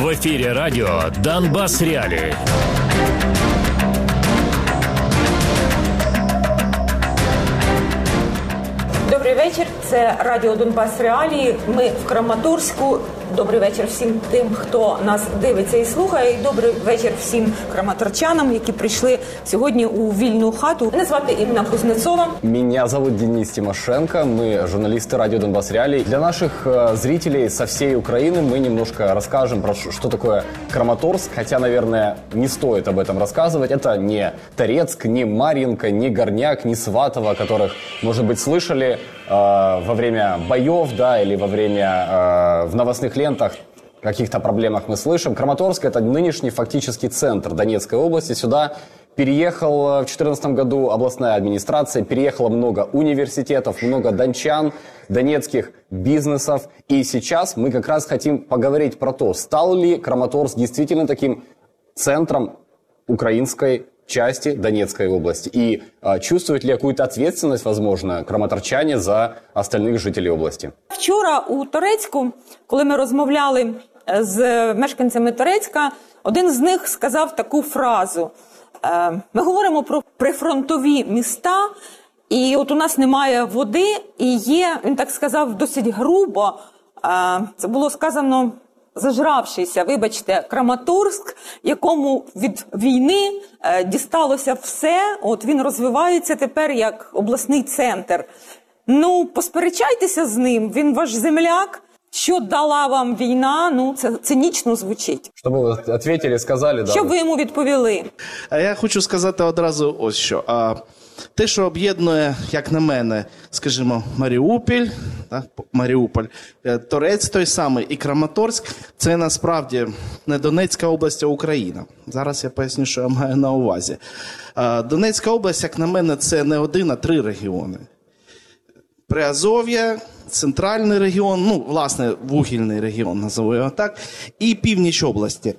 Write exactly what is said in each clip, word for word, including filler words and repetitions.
В ефірі радіо «Донбас Реалії». Добрий вечір, це радіо «Донбас Реалії». Ми в Краматорську. Добрий вечір всім тим, хто нас дивиться і слухає. І добрий вечір всім краматорчанам, які прийшли сьогодні у вільну хату. Мене звати Інна Кузнецова. Меня зовут Денис Тимошенко. Мы журналисты радио «Донбас Реалии». Для наших э, зрителей со всей Украины мы немножко расскажем про что такое Краматорск. Хотя, наверное, не стоит об этом рассказывать. Это не Торецк, не Марьинка, не Горняк, не Сватово, которых, может быть, слышали э, во время боев, да, или во время э, в новостных лентах. О каких-то проблемах мы слышим. Краматорск – это нынешний фактически центр Донецкой области. Сюда переехал в две тысячи четырнадцатом году областная администрация, переехало много университетов, много дончан, донецких бизнесов. И сейчас мы как раз хотим поговорить про то, стал ли Краматорск действительно таким центром украинской части Донецкой области. И а, чувствуют ли какую-то ответственность, возможно, краматорчане за остальных жителей области? Вчора у Торецьку, коли ми розмовляли з мешканцями Торецька, один з них сказав таку фразу. Ми говоримо про прифронтові міста, і от у нас немає води, і є, він так сказав досить грубо, це було сказано зажравшися, вибачте, Краматорськ, якому від війни е, дісталося все, от він розвивається тепер як обласний центр. Ну, посперечайтеся з ним, він ваш земляк. Що дала вам війна, ну, це цинічно звучить. Щоб ви відповіли, сказали, да. Що ви йому відповіли? А я хочу сказати одразу ось що. А, те, що об'єднує, як на мене, скажімо, Маріуполь, так, Маріуполь, Торець той самий і Краматорськ, це насправді не Донецька область, а Україна. Зараз я поясню, що я маю на увазі. А, Донецька область, як на мене, це не один, а три регіони. Приазов'я, центральний регіон, ну, власне, вугільний регіон, назову його так, і північ області.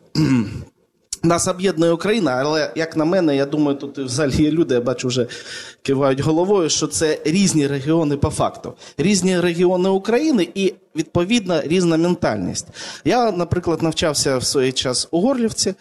Нас об'єднує Україна, але, як на мене, я думаю, тут в залі є люди, я бачу, вже кивають головою, що це різні регіони по факту. Різні регіони України і, відповідно, різна ментальність. Я, наприклад, навчався в свій час у Горлівці,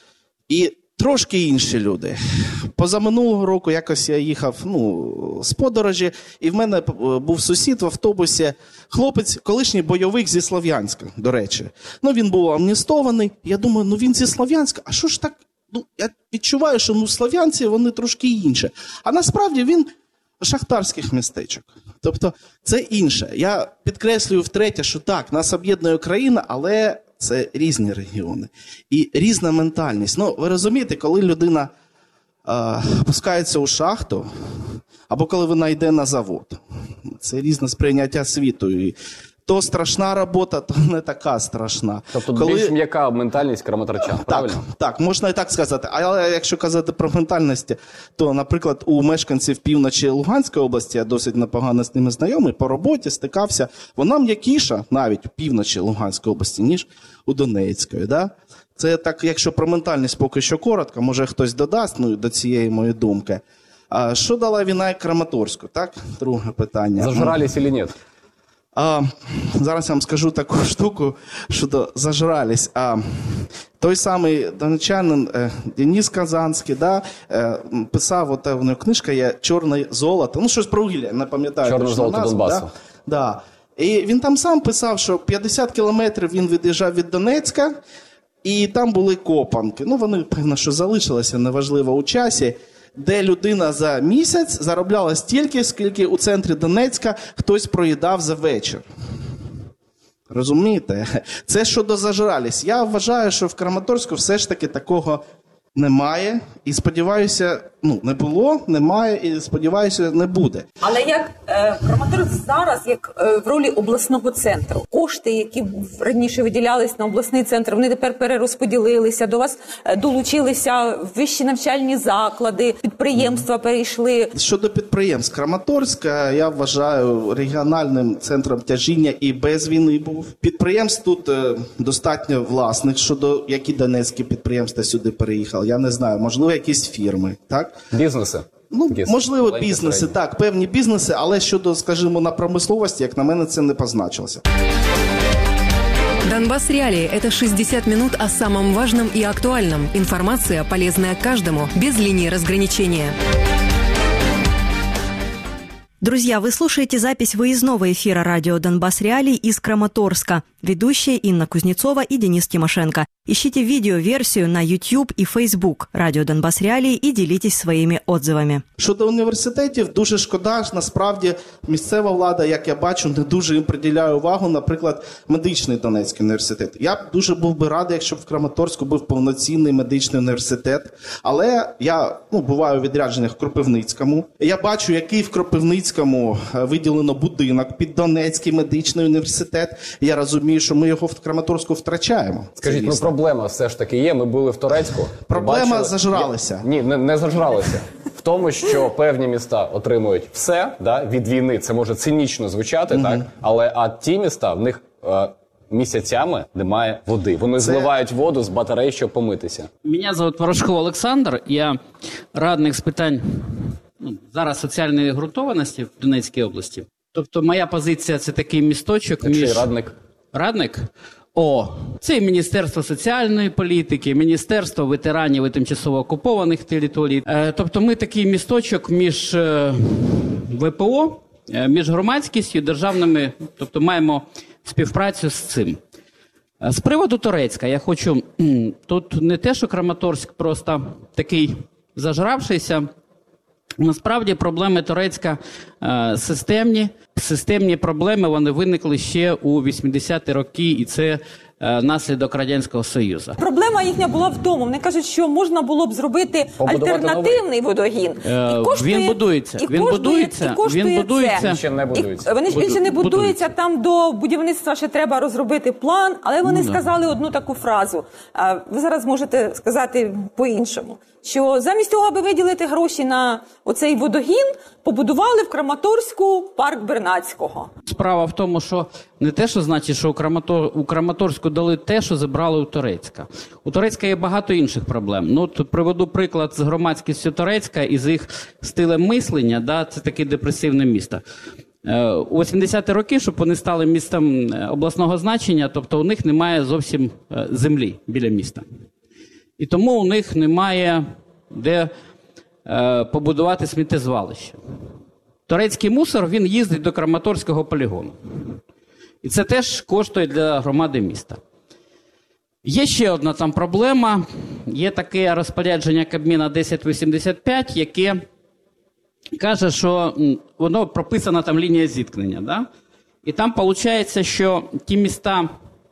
і трошки інші люди. Позаминулого року якось я їхав, ну, з подорожі, і в мене був сусід в автобусі, хлопець, колишній бойовик зі Слов'янська, до речі. Ну, він був амністований. Я думаю, ну він зі Слов'янська, а що ж так? Ну, я відчуваю, що ну, слов'янці, вони трошки інші. А насправді він шахтарських містечок. Тобто це інше. Я підкреслюю втретє, що так, нас об'єднує Україна, але це різні регіони. І різна ментальність. Ну, ви розумієте, коли людина е, опускається у шахту, або коли вона йде на завод. Це різне сприйняття світу. І то страшна робота, то не така страшна. Тобто коли... більш м'яка ментальність краматорчан, правильно? Так, так, можна і так сказати. Але якщо казати про ментальність, то, наприклад, у мешканців півночі Луганської області, я досить непогано з ними знайомий, по роботі стикався, вона м'якіша навіть у півночі Луганської області, ніж у Донецької. Да? Це так, якщо про ментальність поки що коротко, може хтось додасть, ну, до цієї моєї думки. А що дала війна Краматорську? Так, друге питання. Зажрались или нет? А, зараз я вам скажу таку штуку, що зажрались. А, той самий донечанин е, Денис Казанський, да, е, писав, от у нього книжка є «Чорне золото», ну щось про вугілля, не пам'ятаю. «Чорне золото назву, Донбасу». Да, да. І він там сам писав, що п'ятдесят кілометрів він від'їжджав від Донецька, і там були копанки. Ну вони, певно, що залишилися, неважливо, у часі. Де людина за місяць заробляла стільки, скільки у центрі Донецька хтось проїдав за вечір. Розумієте? Це щодо зажрались. Я вважаю, що в Краматорську все ж таки такого немає. І сподіваюся, ну, не було, немає, і сподіваюся, не буде. Але як е, Краматорськ зараз, як е, в ролі обласного центру, кошти, які раніше виділялись на обласний центр, вони тепер перерозподілилися, до вас е, долучилися вищі навчальні заклади, підприємства перейшли. Щодо підприємств, Краматорськ, я вважаю, регіональним центром тяжіння і без війни був. Підприємств тут е, достатньо власних, щодо які донецькі підприємства сюди переїхали. Я не знаю, можливо, якісь фірми, так? Бізнеси? Ну, можливо, бізнеси, так, певні бізнеси, але щодо, скажімо, на промисловості, як на мене, це не позначилося. Донбасс Реалии – это шестьдесят минут о самом важном и актуальном. Информация, полезная каждому, без линии разграничения. Друзья, вы слушаете запись выездного эфира радио «Донбасс Реалий» из Краматорска. Ведущие Инна Кузнецова и Денис Тимошенко. Ищите видеоверсию на YouTube і Facebook радіо «Донбасс Реалій» і ділітесь своїми отзивами. Щодо університетів, дуже шкода, насправді місцева влада, як я бачу, не дуже їм приділяє увагу, наприклад, медичний Донецький університет. Я б дуже був би радий, якщо б в Краматорську був повноцінний медичний університет, але я ну, буваю у відрядженнях в Кропивницькому. Я бачу, який в Кропивницькому виділено будинок під Донецький медичний університет. Я розумію, що ми його в Краматорську втрачаємо. Скажіть, ну проблема все ж таки є. Ми були в Турецьку. Проблема бачили... зажралися. Ні, не, не зажралися. В тому, що певні міста отримують все да, від війни. Це може цинічно звучати, mm-hmm. так? Але а ті міста, в них е, місяцями немає води. Вони Це... зливають воду з батарей, щоб помитися. Мене звуть Порошков Олександр. Я радник з питань ну, зараз соціальної ґрунтованості в Донецькій області. Тобто моя позиція – це такий місточок між... Якщо радник? Радник? О, це і Міністерство соціальної політики, Міністерство ветеранів і тимчасово окупованих територій. Е, тобто ми такий місточок між е, ВПО, е, між громадськістю і державними, тобто маємо співпрацю з цим. З приводу Торецька я хочу, тут не те, що Краматорськ просто такий зажравшийся, насправді проблеми Торецька е, системні. Системні проблеми вони виникли ще у вісімдесяті роки, і це е, наслідок Радянського Союзу. Проблема їхня була в тому, вони кажуть, що можна було б зробити Побудувати альтернативний водогін. Е, і коштує, він будується, і він коштує, будується, і коштує він будується. Це. Він ще не будується. І, вони ж Буду, ще не будується, будується. Там до будівництва ще треба розробити план, але вони ну, сказали одну таку фразу. А ви зараз можете сказати по-іншому. Що замість того, аби виділити гроші на оцей водогін, побудували в Краматорську парк Бернацького. Справа в тому, що не те, що значить, що у, Краматор... у Краматорську дали те, що забрали у Торецька. У Торецька є багато інших проблем. Ну, тут приведу приклад з громадськістю Торецька і з їх стилем мислення, да, це таке депресивне місто. У вісімдесяті роки, щоб вони стали містом обласного значення, тобто у них немає зовсім землі біля міста. І тому у них немає де е, побудувати сміттєзвалище. Турецький мусор, він їздить до Краматорського полігону. І це теж коштує для громади міста. Є ще одна там проблема. Є таке розпорядження Кабміна десять вісімдесят п'ять, яке каже, що воно прописана там лінія зіткнення. Да? І там виходить, що ті міста,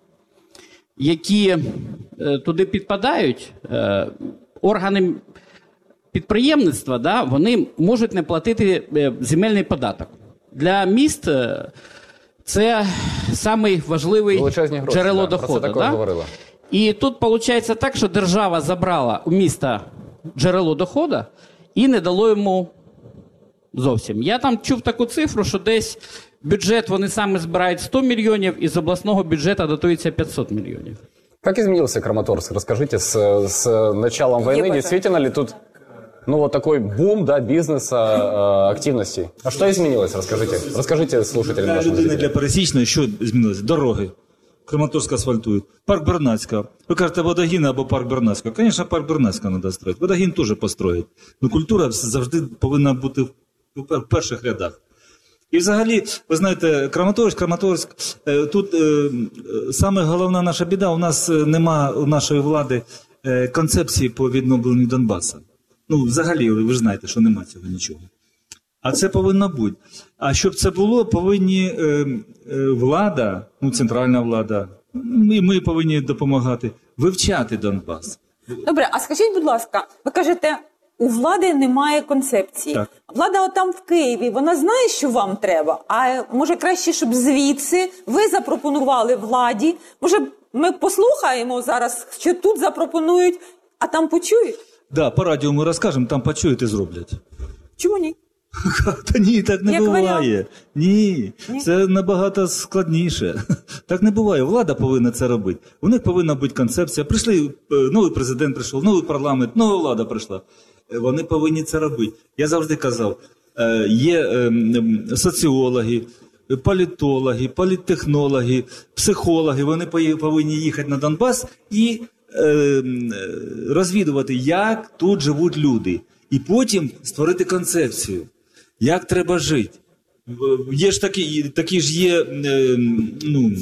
які е, туди підпадають, е, органи підприємництва, да, вони можуть не платити е, земельний податок. Для міст е, це самий важливий джерело да, доходу. Про це також говорила. І тут виходить так, що держава забрала у міста джерело доходу і не дало йому зовсім. Я там чув таку цифру, що десь бюджет вони саме збирають сто мільйонів, і з обласного бюджету дотується п'ятсот миллионов. Как изменился Краматорск? Расскажите, с, с началом войны действительно ли тут ну, вот такой бум да, бизнеса, э, активностей? А что изменилось? Расскажите. Расскажите слушателям Для нашим людини, зрителям. для пересічної, що змінилося? Дороги. Краматорськ асфальтують. Парк Бернацька. Ви кажете, водогін або парк Бернацька. Звісно, парк Бернацька треба строїти. Водогін теж построїть. Но культура завжди повинна бути в перших рядах. І взагалі, ви знаєте, Краматорськ, Краматорськ, тут е, саме головна наша біда, у нас нема у нашої влади е, концепції по відновленню Донбасу. Ну, взагалі, ви ж знаєте, що нема цього нічого. А це повинно бути. А щоб це було, повинні е, е, влада, ну, центральна влада, і ми повинні допомагати, вивчати Донбас. Добре, а скажіть, будь ласка, ви кажете, у влади немає концепції. Так. Влада отам в Києві, вона знає, що вам треба, а може краще, щоб звідси ви запропонували владі. Може ми послухаємо зараз, що тут запропонують, а там почують? Так, да, по радіо ми розкажемо, там почують і зроблять. Чому ні? Та ні, так не Як буває. варіант. Ні, Ні? це набагато складніше. Так не буває. Влада повинна це робити. У них повинна бути концепція. Прийшли, новий президент прийшов, новий парламент, нова влада прийшла. Вони повинні це робити. Я завжди казав, є соціологи, політологи, політтехнологи, психологи, вони повинні їхати на Донбас і е, розвідувати, як тут живуть люди. І потім створити концепцію, як треба жити. Є ж такі, такі ж є, е, ну,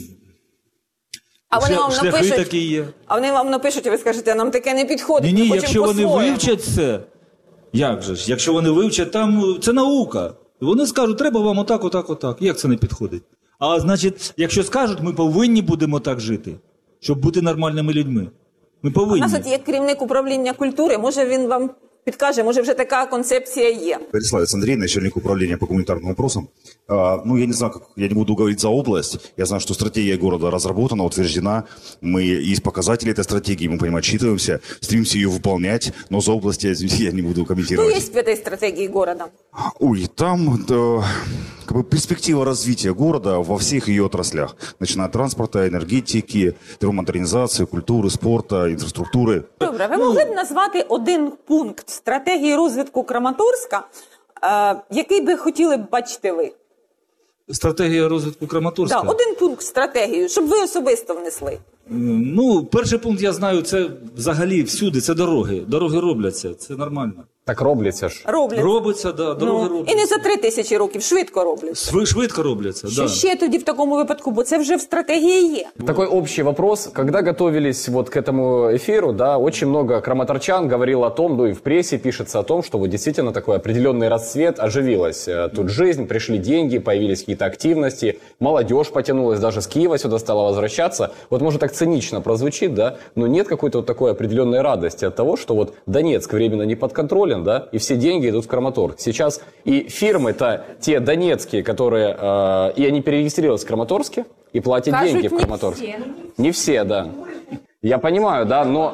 а вони вам шляхи напишуть, такі є. А вони вам напишуть, і ви скажете, нам таке не підходить, Ні, ні, ми якщо хочемо вони по-своєму. вивчать це, як же ж, якщо вони вивчать, там це наука. Вони скажуть, треба вам отак, отак, отак. Як це не підходить? А значить, якщо скажуть, ми повинні будемо так жити, щоб бути нормальними людьми. Ми повинні. У нас от є керівник управління культури, може він вам підкаже, може вже така концепція є. Переславец Андрей, начальник управления по гуманитарным вопросам. А, ну, я не знаю, как, я не буду говорить за область. Я знаю, что стратегия города разработана, утверждена. Мы, есть показатели этой стратегии, мы по ним отчитываемся, стремимся ее выполнять. Но за область я, я не буду комментировать. Что есть в этой стратегии города? Ой, там да, как бы перспектива развития города во всех ее отраслях. Начиная от транспорта, энергетики, модернизации, культуры, спорта, инфраструктуры. Добре, ви могли б назвати один пункт стратегії розвитку Краматорська, е, який би хотіли б бачити ви? Стратегія розвитку Краматорська? Да, один пункт стратегію, щоб ви особисто внесли. Ну, перший пункт, я знаю, це взагалі всюди, це дороги. Дороги робляться, це нормально. Так робляться ж. Роблять. Робиться, да, дороги Ну, робляться. і не за три тисячі років, швидко роблять. Шви- Швидко робляться, Що да. ще тоді в такому випадку, бо це вже в стратегії є. Такой общий вопрос. Когда готовились вот к этому эфиру, да, очень много краматорчан говорило о том, ну и в прессе пишется о том, что вот действительно такой определенный расцвет, оживилась э, тут жизнь, пришли деньги, появились какие-то активности, молодежь потянулась, даже с Киева сюда стала возвращаться. Вот может так цинично прозвучит, да, но нет какой-то вот такой определенной радости от того, что вот Донецк временно не подконтролен, да, и все деньги идут в Краматорск. Сейчас и фирмы-то те донецкие, которые, э, и они перерегистрировались в Краматорске, и платят Кажуть, деньги в не Краматорск. всі. Не все, да. Я понимаю, да, но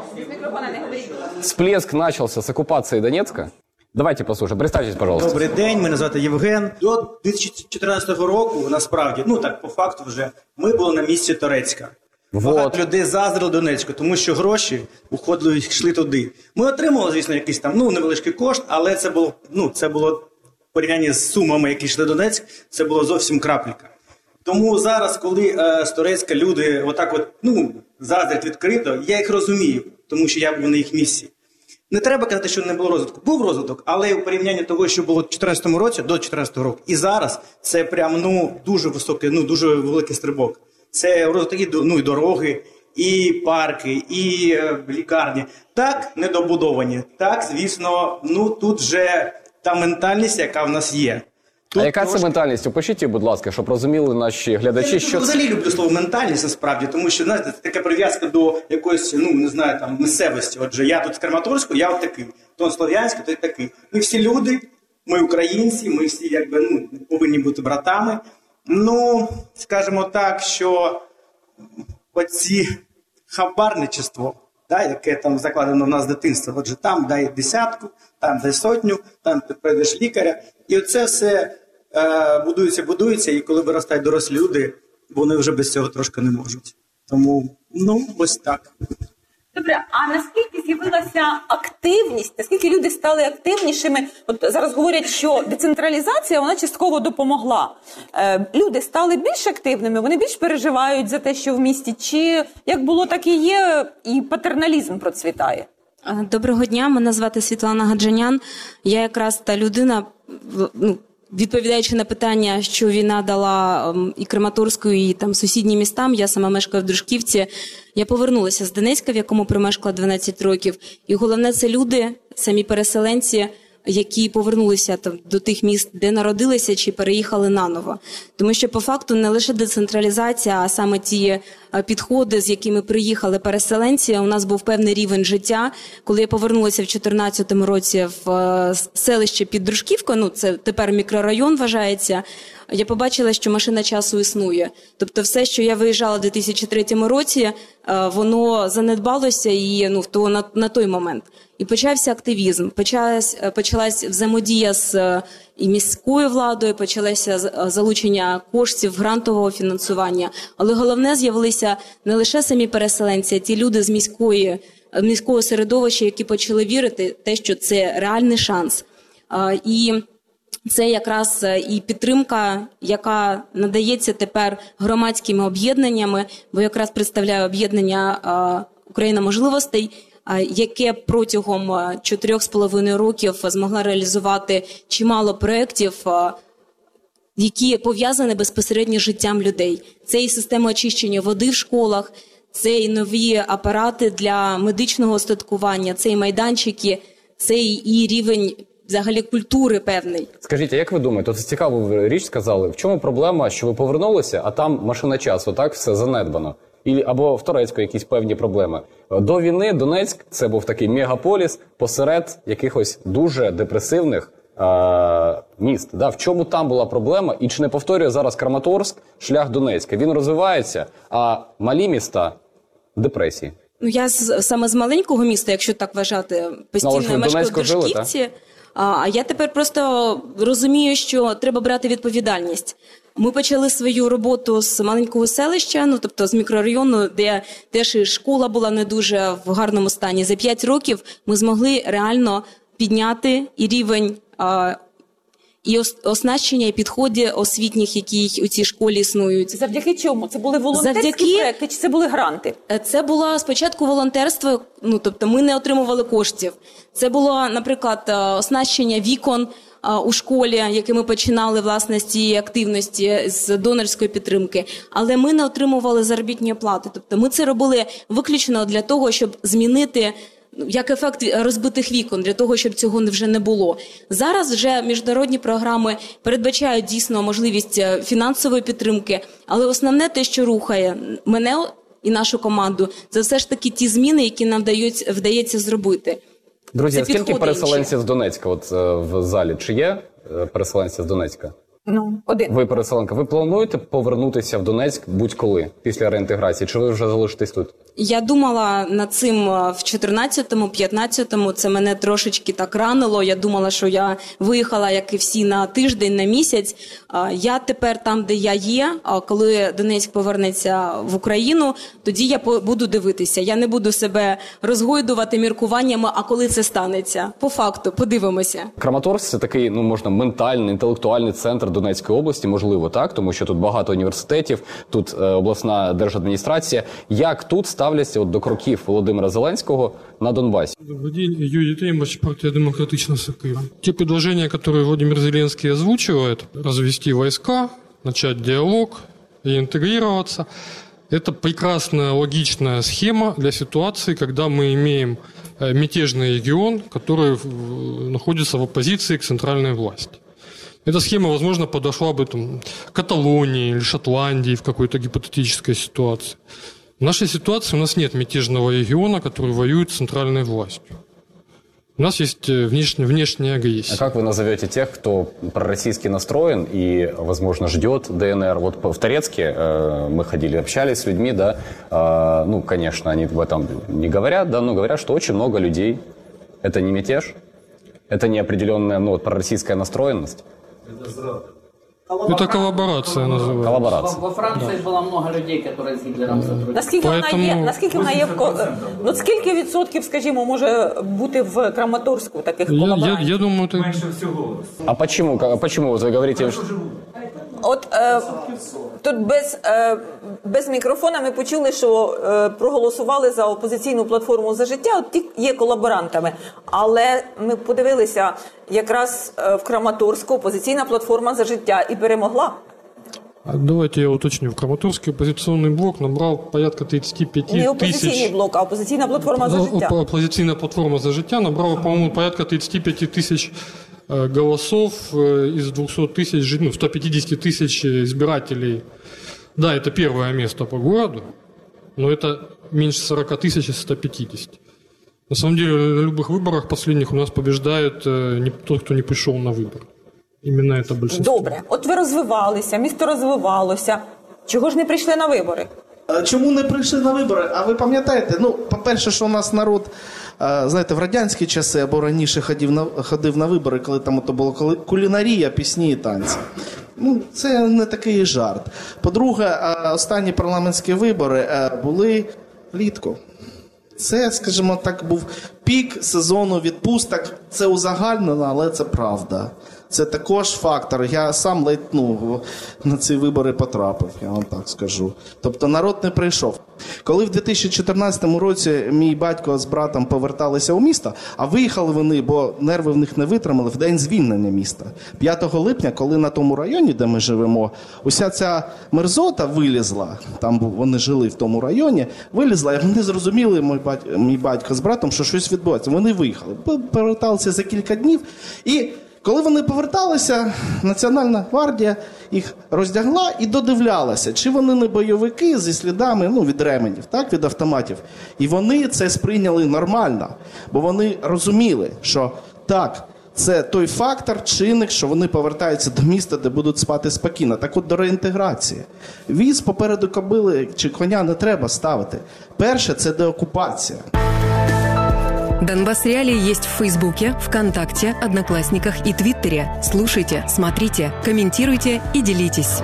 всплеск начался с оккупации Донецка. Давайте послушаем. Представьтесь, пожалуйста. Добрий день, мене звати Євген. До дві тисячі чотирнадцятого року, насправді, ну так, по факту вже, ми були на місці Торецька. Вот. Багато людей заздрили Донецьку, тому що гроші уходили, йшли туди. Ми отримали, звісно, якийсь там, ну, невеличкий кошт, але це було, ну, це було в порівнянні з сумами, які йшли до Донецьк, це було зовсім крапелька. Тому зараз, коли е, з Торецька люди отак от, ну, заздрять відкрито, я їх розумію, тому що я був на їх місці. Не треба казати, що не було розвитку. Був розвиток, але в порівнянні того, що було в чотирнадцятому році, до чотирнадцятого року, і зараз, це прям, ну, дуже високий, ну, дуже великий стрибок. Це розвиток і, ну, і дороги, і парки, і е, лікарні. Так, недобудовані. Так, звісно, ну, тут вже та ментальність, яка в нас є. Тут А яка трошки... це ментальність? Опишіть, будь ласка, щоб розуміли наші глядачі, Я що це. взагалі люблю слово ментальність, насправді, тому що, знаєте, це така прив'язка до якоїсь, ну, не знаю, там, місцевості. Отже, я тут з Краматорську, я от такий. То Слов'янську, то такий. Ми всі люди, ми українці, ми всі, якби, ну, повинні бути братами. Ну, скажімо так, що оці хабарничество, да, яке там закладено в нас з дитинства, отже, там дай десятку, там дай сотню, там ти прийдеш лікаря. І оце все е, будується, будується, і коли виростають дорослі люди, вони вже без цього трошки не можуть. Тому, ну, ось так. Добре, а наскільки з'явилася активність, наскільки люди стали активнішими? От зараз говорять, що децентралізація, вона частково допомогла. Е, люди стали більш активними, вони більш переживають за те, що в місті, чи як було, так і є, і патерналізм процвітає? Доброго дня, мене звати Світлана Гаджанян. Я якраз та людина, ну, відповідаючи на питання, що війна дала і Краматорську, і там сусіднім містам, я сама мешкаю в Дружківці, я повернулася з Донецька, в якому промешкала дванадцять років. І головне, це люди, самі переселенці, які повернулися там до тих міст, де народилися, чи переїхали наново. Тому що по факту не лише децентралізація, а саме ті підходи, з якими приїхали переселенці. У нас був певний рівень життя. Коли я повернулася в чотирнадцятому році в селище під Дружківкою, ну це тепер мікрорайон вважається, я побачила, що машина часу існує. Тобто все, що я виїжджала в дві тисячі третьому році, воно занедбалося і, ну, то, на, на той момент. І почався активізм, почалась, почалась взаємодія з і міською владою, почалося залучення коштів, грантового фінансування. Але головне, з'явилися не лише самі переселенці, а ті люди з міської, міського середовища, які почали вірити в те, що це реальний шанс. І це якраз і підтримка, яка надається тепер громадськими об'єднаннями, бо якраз представляю об'єднання «Україна можливостей», яке протягом чотирьох з половиною років змогла реалізувати чимало проєктів, які пов'язані безпосередньо з життям людей. Це і система очищення води в школах, це і нові апарати для медичного устаткування, це і майданчики, це і рівень взагалі культури певний. Скажіть, а як ви думаєте, от цікаву річ сказали, в чому проблема, що ви повернулися, а там машина часу, так, все занедбано? І, або в Торецьку якісь певні проблеми. До війни Донецьк – це був такий мегаполіс посеред якихось дуже депресивних е- міст. Да? В чому там була проблема? І чи не повторює зараз Краматорськ шлях Донецька? Він розвивається, а малі міста – депресії. Ну, я з, саме з маленького міста, якщо так вважати, постійно ну, мешкаю в Дружківці. А я тепер просто розумію, що треба брати відповідальність. Ми почали свою роботу з маленького селища, ну тобто з мікрорайону, де теж і школа була не дуже в гарному стані. За п'ять років ми змогли реально підняти і рівень а, і оснащення, і підходи освітніх, які у цій школі існують. Завдяки чому? Це були волонтерські Завдяки... проекти чи це були гранти? Це було спочатку волонтерство, ну тобто ми не отримували коштів. Це було, наприклад, оснащення вікон у школі, яке ми починали, власне, з цієї активності, з донорської підтримки. Але ми не отримували заробітні плати. Тобто ми це робили виключно для того, щоб змінити як ефект розбитих вікон, для того, щоб цього вже не було. Зараз вже міжнародні програми передбачають дійсно можливість фінансової підтримки, але основне те, що рухає мене і нашу команду, це все ж таки ті зміни, які нам вдають, вдається зробити. Друзі, а скільки переселенців з Донецька от, в залі? Чи є переселенці з Донецька? Ну, один. Ви переселенка. Ви плануєте повернутися в Донецьк будь-коли після реінтеграції? Чи ви вже залишитесь тут? Я думала над цим в чотирнадцятому, п'ятнадцятому. Це мене трошечки так ранило. Я думала, що я виїхала, як і всі, на тиждень, на місяць. Я тепер там, де я є, коли Донецьк повернеться в Україну, тоді я буду дивитися. Я не буду себе розгойдувати міркуваннями, а коли це станеться. По факту, подивимося. Краматорськ – це такий, ну, можна, ментальний, інтелектуальний центр Донецької області, можливо, так? Тому що тут багато університетів, тут е, обласна держадміністрація. Як тут ставляться от до кроків Володимира Зеленського на Донбасі? Добрый день, Юрий Тимош, партия «Демократична Сокира». Те предложения, которые Владимир Зеленский озвучивает, развести войска, начать диалог и интегрироваться, это прекрасная, логичная схема для ситуации, когда мы имеем мятежный регион, который находится в оппозиции к центральной власти. Эта схема, возможно, подошла бы там, Каталонии или Шотландии в какой-то гипотетической ситуации. В нашей ситуации у нас нет мятежного региона, который воюет с центральной властью. У нас есть внешняя, внешняя агрессия. А как вы назовете тех, кто пророссийски настроен и, возможно, ждет ДНР? Вот в Торецке э, мы ходили, общались с людьми, да, э, ну, конечно, они об этом не говорят, да, но говорят, что очень много людей. Это не мятеж? Это не определенная, ну, вот, пророссийская настроенность? Это коллаборация называется. Коллаборация. Во Франции да. было много людей, которые с Гитлером сотрудничали. Наскільки Поэтому... вона є, наскільки вона є в ну, скільки відсотків, скажімо, може бути в Краматорську таких колаборантів? Я, я, я думаю, это... Меньше всего. А почему? Почему вы говорите? От е, тут без, е, без мікрофона ми почули, що е, проголосували за опозиційну платформу «За життя», от ті є колаборантами. Але ми подивилися, якраз е, в Краматорську опозиційна платформа «За життя» і перемогла. Давайте я уточню. В Краматорске оппозиционный блок набрал порядка тридцать пять тысяч... Не опозиційний блок, а опозиційна платформа «За життя». Оппозиційна платформа «За життя» набрала, по-моему, порядка тридцать пять тысяч голосов из двухсот тысяч, ну, сто пятьдесят тысяч избирателей. Да, это первое место по городу, но это меньше сорок тысяч из ста пятидесяти. На самом деле, на любых выборах последних у нас побеждает не тот, кто не пришел на выборы. Именно это большинство. Добре. От ви розвивалися, місто розвивалося. Чого ж не прийшли на вибори? Чому не прийшли на вибори? А ви пам'ятаєте, ну, по-перше, що у нас народ, знаєте, в радянські часи або раніше ходив на, ходив на вибори, коли там то було кулінарія, пісні і танці. Ну, це не такий жарт. По-друге, останні парламентські вибори були влітку. Це, скажімо так, був пік сезону відпусток. Це узагальнено, але це правда. Це також фактор. Я сам ледь ну, на ці вибори потрапив, я вам так скажу. Тобто народ не прийшов. Коли в дві тисячі чотирнадцятому році мій батько з братом поверталися у місто, а виїхали вони, бо нерви в них не витримали, в день звільнення міста. п'ятого липня, коли на тому районі, де ми живемо, уся ця мерзота вилізла, там вони жили в тому районі, вилізла, і вони зрозуміли, мій батько, мій батько з братом, що щось відбувається. Вони виїхали, поверталися за кілька днів, і коли вони поверталися, Національна гвардія їх роздягла і додивлялася, чи вони не бойовики зі слідами ну, від ременів, так, від автоматів. І вони це сприйняли нормально, бо вони розуміли, що так, це той фактор, чинник, що вони повертаються до міста, де будуть спати спокійно. Так от до реінтеграції. Віз попереду кобили чи коня не треба ставити. Перше – це деокупація. Донбасс Реалии есть в Фейсбуке, ВКонтакте, Одноклассниках и Твиттере. Слушайте, смотрите, комментируйте и делитесь.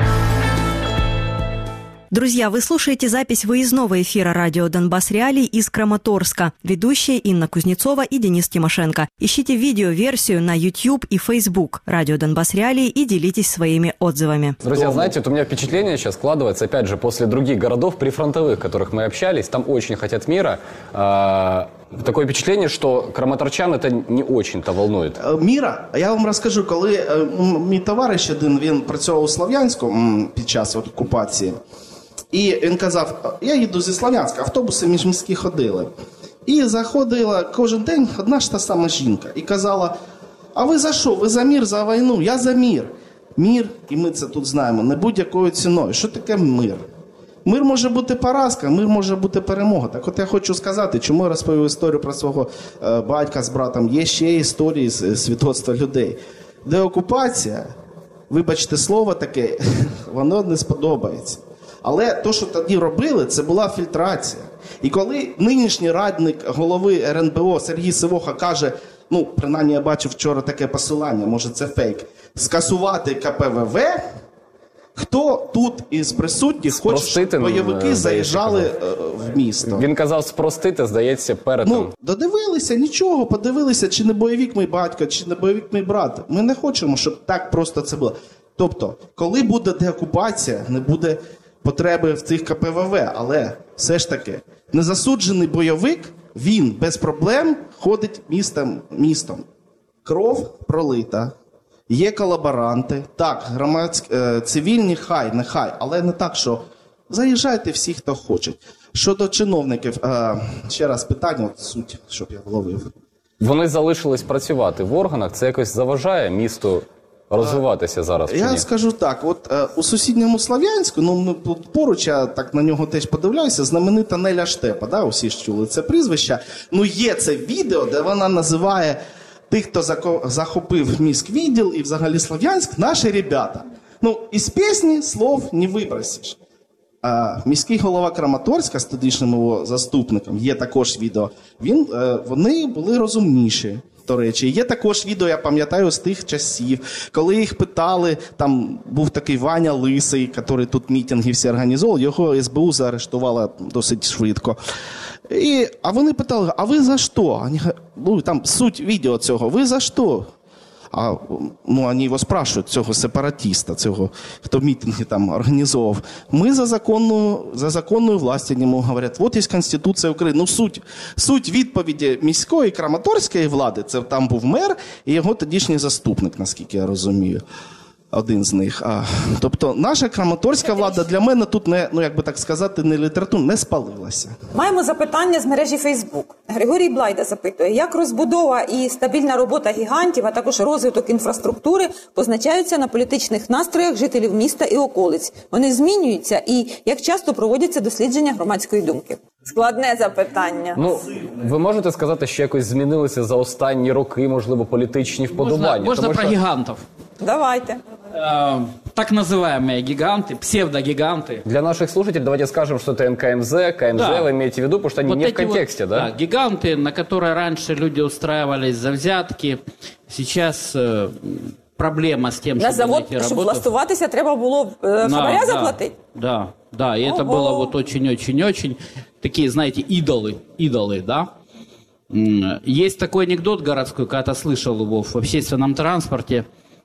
Друзья, вы слушаете запись выездного эфира радио «Донбасс Реалий» из Краматорска. Ведущие Инна Кузнецова и Денис Тимошенко. Ищите видеоверсию на YouTube и Facebook «Радио Донбасс Реалий» и делитесь своими отзывами. Друзья, знаете, вот у меня впечатление сейчас складывается, опять же, после других городов прифронтовых, в которых мы общались, там очень хотят мира. А, такое впечатление, что краматорчан это не очень-то волнует. Міра, я вам розкажу, коли мій товариш один, він працював у Слов'янську під час от, окупації, і він казав, я їду зі Слов'янська, автобуси міжміські ходили. І заходила кожен день одна ж та сама жінка. І казала, а ви за що? Ви за мір, за війну? Я за мір. Мір, і ми це тут знаємо, не будь-якою ціною. Що таке мир? Мир може бути поразка, мир може бути перемога. Так от я хочу сказати, чому я розповів історію про свого е, батька з братом. Є ще історії з свідоцтва людей. Деокупація, вибачте слово таке, воно не сподобається. Але те, що тоді робили, це була фільтрація. І коли нинішній радник голови ер ен бе о Сергій Сивоха каже, ну, принаймні я бачив вчора таке посилання, може це фейк, скасувати ка пе ве ве, хто тут із присутніх хоче, щоб бойовики заїжджали в місто? Він казав спростити, здається, перед тим. Ну, додивилися, нічого, подивилися, чи не бойовик мій батько, чи не бойовик мій брат. Ми не хочемо, щоб так просто це було. Тобто, коли буде деокупація, не буде потреби в цих ка пе ве ве, але все ж таки, незасуджений бойовик, він без проблем ходить містом, містом. Кров пролита, є колаборанти, так, громадські, е, цивільні, хай, нехай, але не так, що заїжджайте всі, хто хоче. Щодо чиновників, е, ще раз питання, от суть, щоб я вловив. Вони залишились працювати в органах, це якось заважає місту розвиватися зараз? Я скажу так, от е, у сусідньому Слов'янську, ну ми тут поруч, я так на нього теж подивляюся, знаменита Неля Штепа, да, усі ж чули це прізвище. Ну є це відео, де вона називає тих, хто захопив міськвідділ і взагалі Слов'янськ, наші ребята. Ну, із пісні слов не вибросиш. А міський голова Краматорська з тодішнім його заступником, є також відео, він, е, вони були розумніші. До речі, є також відео, я пам'ятаю, з тих часів, коли їх питали, там був такий Ваня Лисий, який тут мітинги всі організовував, його ес бе у заарештувала досить швидко. І, а вони питали, а ви за що? Ну, там суть відео цього, ви за що? А ну, вони його спрашують, цього сепаратиста, цього, хто мітинги там організовував. Ми за законну, за законною властю, йому говорять, от є Конституція України. Ну, суть, суть відповіді міської краматорської влади, це там був мер і його тодішній заступник, наскільки я розумію. Один з них. А, тобто наша краматорська влада для мене тут не, ну як би так сказати, не літературно, не спалилася. Маємо запитання з мережі Фейсбук. Григорій Блайда запитує, як розбудова і стабільна робота гігантів, а також розвиток інфраструктури позначаються на політичних настроях жителів міста і околиць? Вони змінюються і як часто проводяться дослідження громадської думки? Складне запитання. Ну, ви можете сказати, що якось змінилися за останні роки, можливо, політичні вподобання? Можна, можна Тому про що... гигантов. Давайте. Э, так называемые гиганты, псевдогиганты. Для наших слушателей давайте скажем, что это эн ка эм зэ, ка эм зэ, да. вы имеете в виду, потому что они вот не в контексте, вот, да? Да, гиганты, на которые раньше люди устраивались за взятки, сейчас э, проблема с тем, на чтобы завод, найти работу. щоб влаштуватися, треба було э, да, хабаря да, заплатить? Да, да, и это Ого. было вот очень-очень-очень, такие, знаете, идолы, идолы, да? Есть такой анекдот городской, когда-то слышал его в общественном транспорте.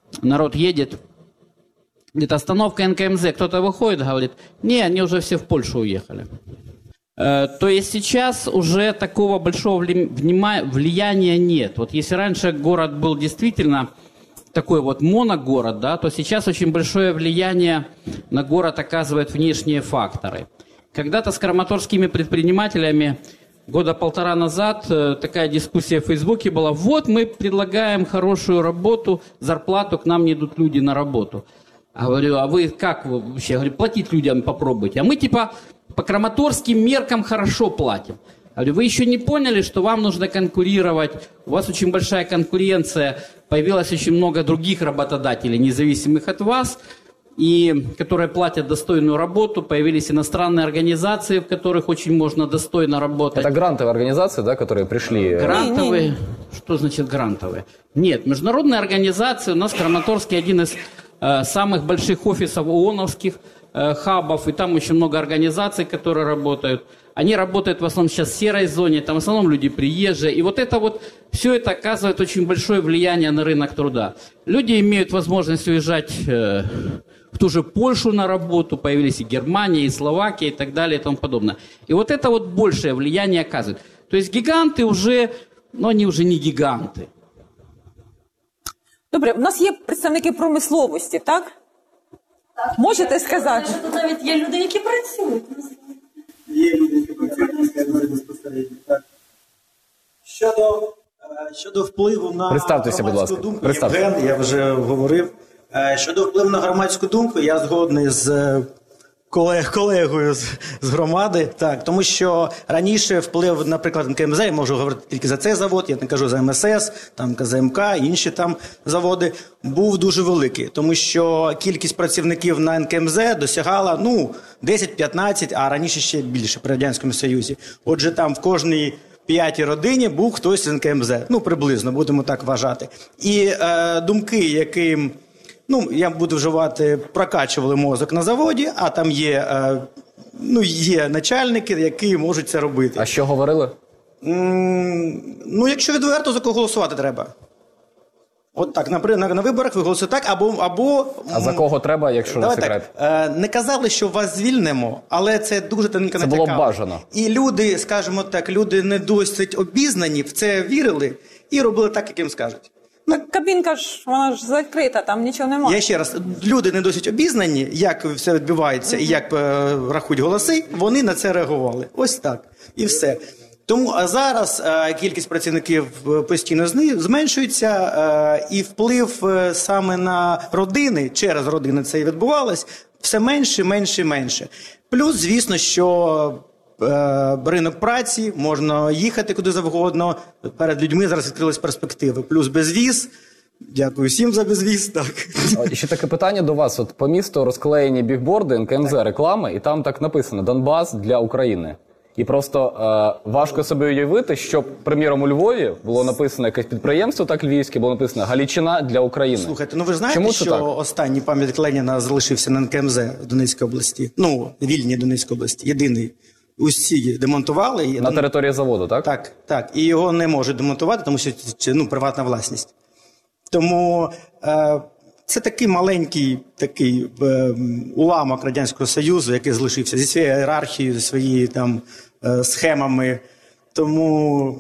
народ едет, говорит, остановка эн ка эм зэ, кто-то выходит, говорит, не, они уже все в Польшу уехали. То есть сейчас уже такого большого влияния нет. Вот если раньше город был действительно такой вот моногород, да, то сейчас очень большое влияние на город оказывают внешние факторы. Когда-то с краматорскими предпринимателями года полтора назад такая дискуссия в Фейсбуке была. Вот мы предлагаем хорошую работу, зарплату, к нам не идут люди на работу. А говорю, а вы как вы вообще? Я говорю, платить людям попробуйте. А мы типа по краматорским меркам хорошо платим. Я говорю, вы еще не поняли, что вам нужно конкурировать, у вас очень большая конкуренция, появилось очень много других работодателей, независимых от вас, и которые платят достойную работу, появились иностранные организации, в которых очень можно достойно работать. Это грантовые организации, да, которые пришли? Грантовые? Что значит грантовые? Нет, международные организации, у нас в Краматорске один из э, самых больших офисов ООНовских, хабов, и там очень много организаций, которые работают. Они работают в основном сейчас в серой зоне, там в основном люди приезжие. И вот это вот, все это оказывает очень большое влияние на рынок труда. Люди имеют возможность уезжать э, в ту же Польшу на работу, появились и Германия, и Словакия, и так далее, и тому подобное. И вот это вот большее влияние оказывает. То есть гиганты уже, ну они уже не гиганти. Добре, у нас є представники промисловості, так? Так, можете сказати? Тут навіть є люди, які працюють. Є люди, які працюють безпосередньо. Так. Щодо, щодо впливу на Представтеся, будь ласка. думку, Представте. Євген, я вже говорив. Щодо впливу на громадську думку, я згодний з колег, колегою з, з громади, так, тому що раніше вплив, наприклад, ен ка ем зет, я можу говорити тільки за цей завод, я не кажу за ем ес ес, там ка зе ем ка, інші там заводи, був дуже великий, тому що кількість працівників на ен ка ем зет досягала, ну, десять-п'ятнадцять, а раніше ще більше при Радянському Союзі. Отже, там в кожній п'ятій родині був хтось з ен ка ем зет, ну, приблизно, будемо так вважати. І е, думки, яким ну, я буду вживати, прокачували мозок на заводі, а там є, е, ну, є начальники, які можуть це робити. А що говорили? М, ну, якщо відверто, за кого голосувати треба. От так, на, на, на виборах ви голосуєте так, або... або а за кого треба, якщо не секрет? Так, е, не казали, що вас звільнимо, але це дуже тонко натякало. Це було бажано. І люди, скажімо так, люди не досить обізнані, в це вірили і робили так, як їм скажуть. Ну, кабінка ж, вона ж закрита, там нічого немає. Я ще раз, люди не досить обізнані, як все відбувається mm-hmm. і як е, рахують голоси, вони на це реагували. Ось так. І все. Тому а зараз е, кількість працівників постійно зменшується, е, і вплив е, саме на родини, через родини це і відбувалось, все менше, менше, менше. Плюс, звісно, що ринок праці, можна їхати куди завгодно, перед людьми зараз відкрились перспективи. Плюс безвіз. Дякую всім за безвіз. Так. Ще таке питання до вас. От по місту розклеєні бігборди, ен ка ем зет реклами, і там так написано «Донбас для України». І просто е, важко собі уявити, щоб, приміром, у Львові було написано якесь підприємство, так львівське, було написано «Галичина для України». Слухайте, ну ви ж знаєте, Чому що так? останній пам'ятник Леніна залишився на ен ка ем зет в Донецькій області? Ну, вільній Донецькій області, єдиний. Усі демонтували. На території заводу, так? Так, так. І його не можуть демонтувати, тому що це ну, приватна власність. Тому е, це такий маленький такий, е, уламок Радянського Союзу, який залишився зі своєю ієрархією, зі своїми там, е, схемами. Тому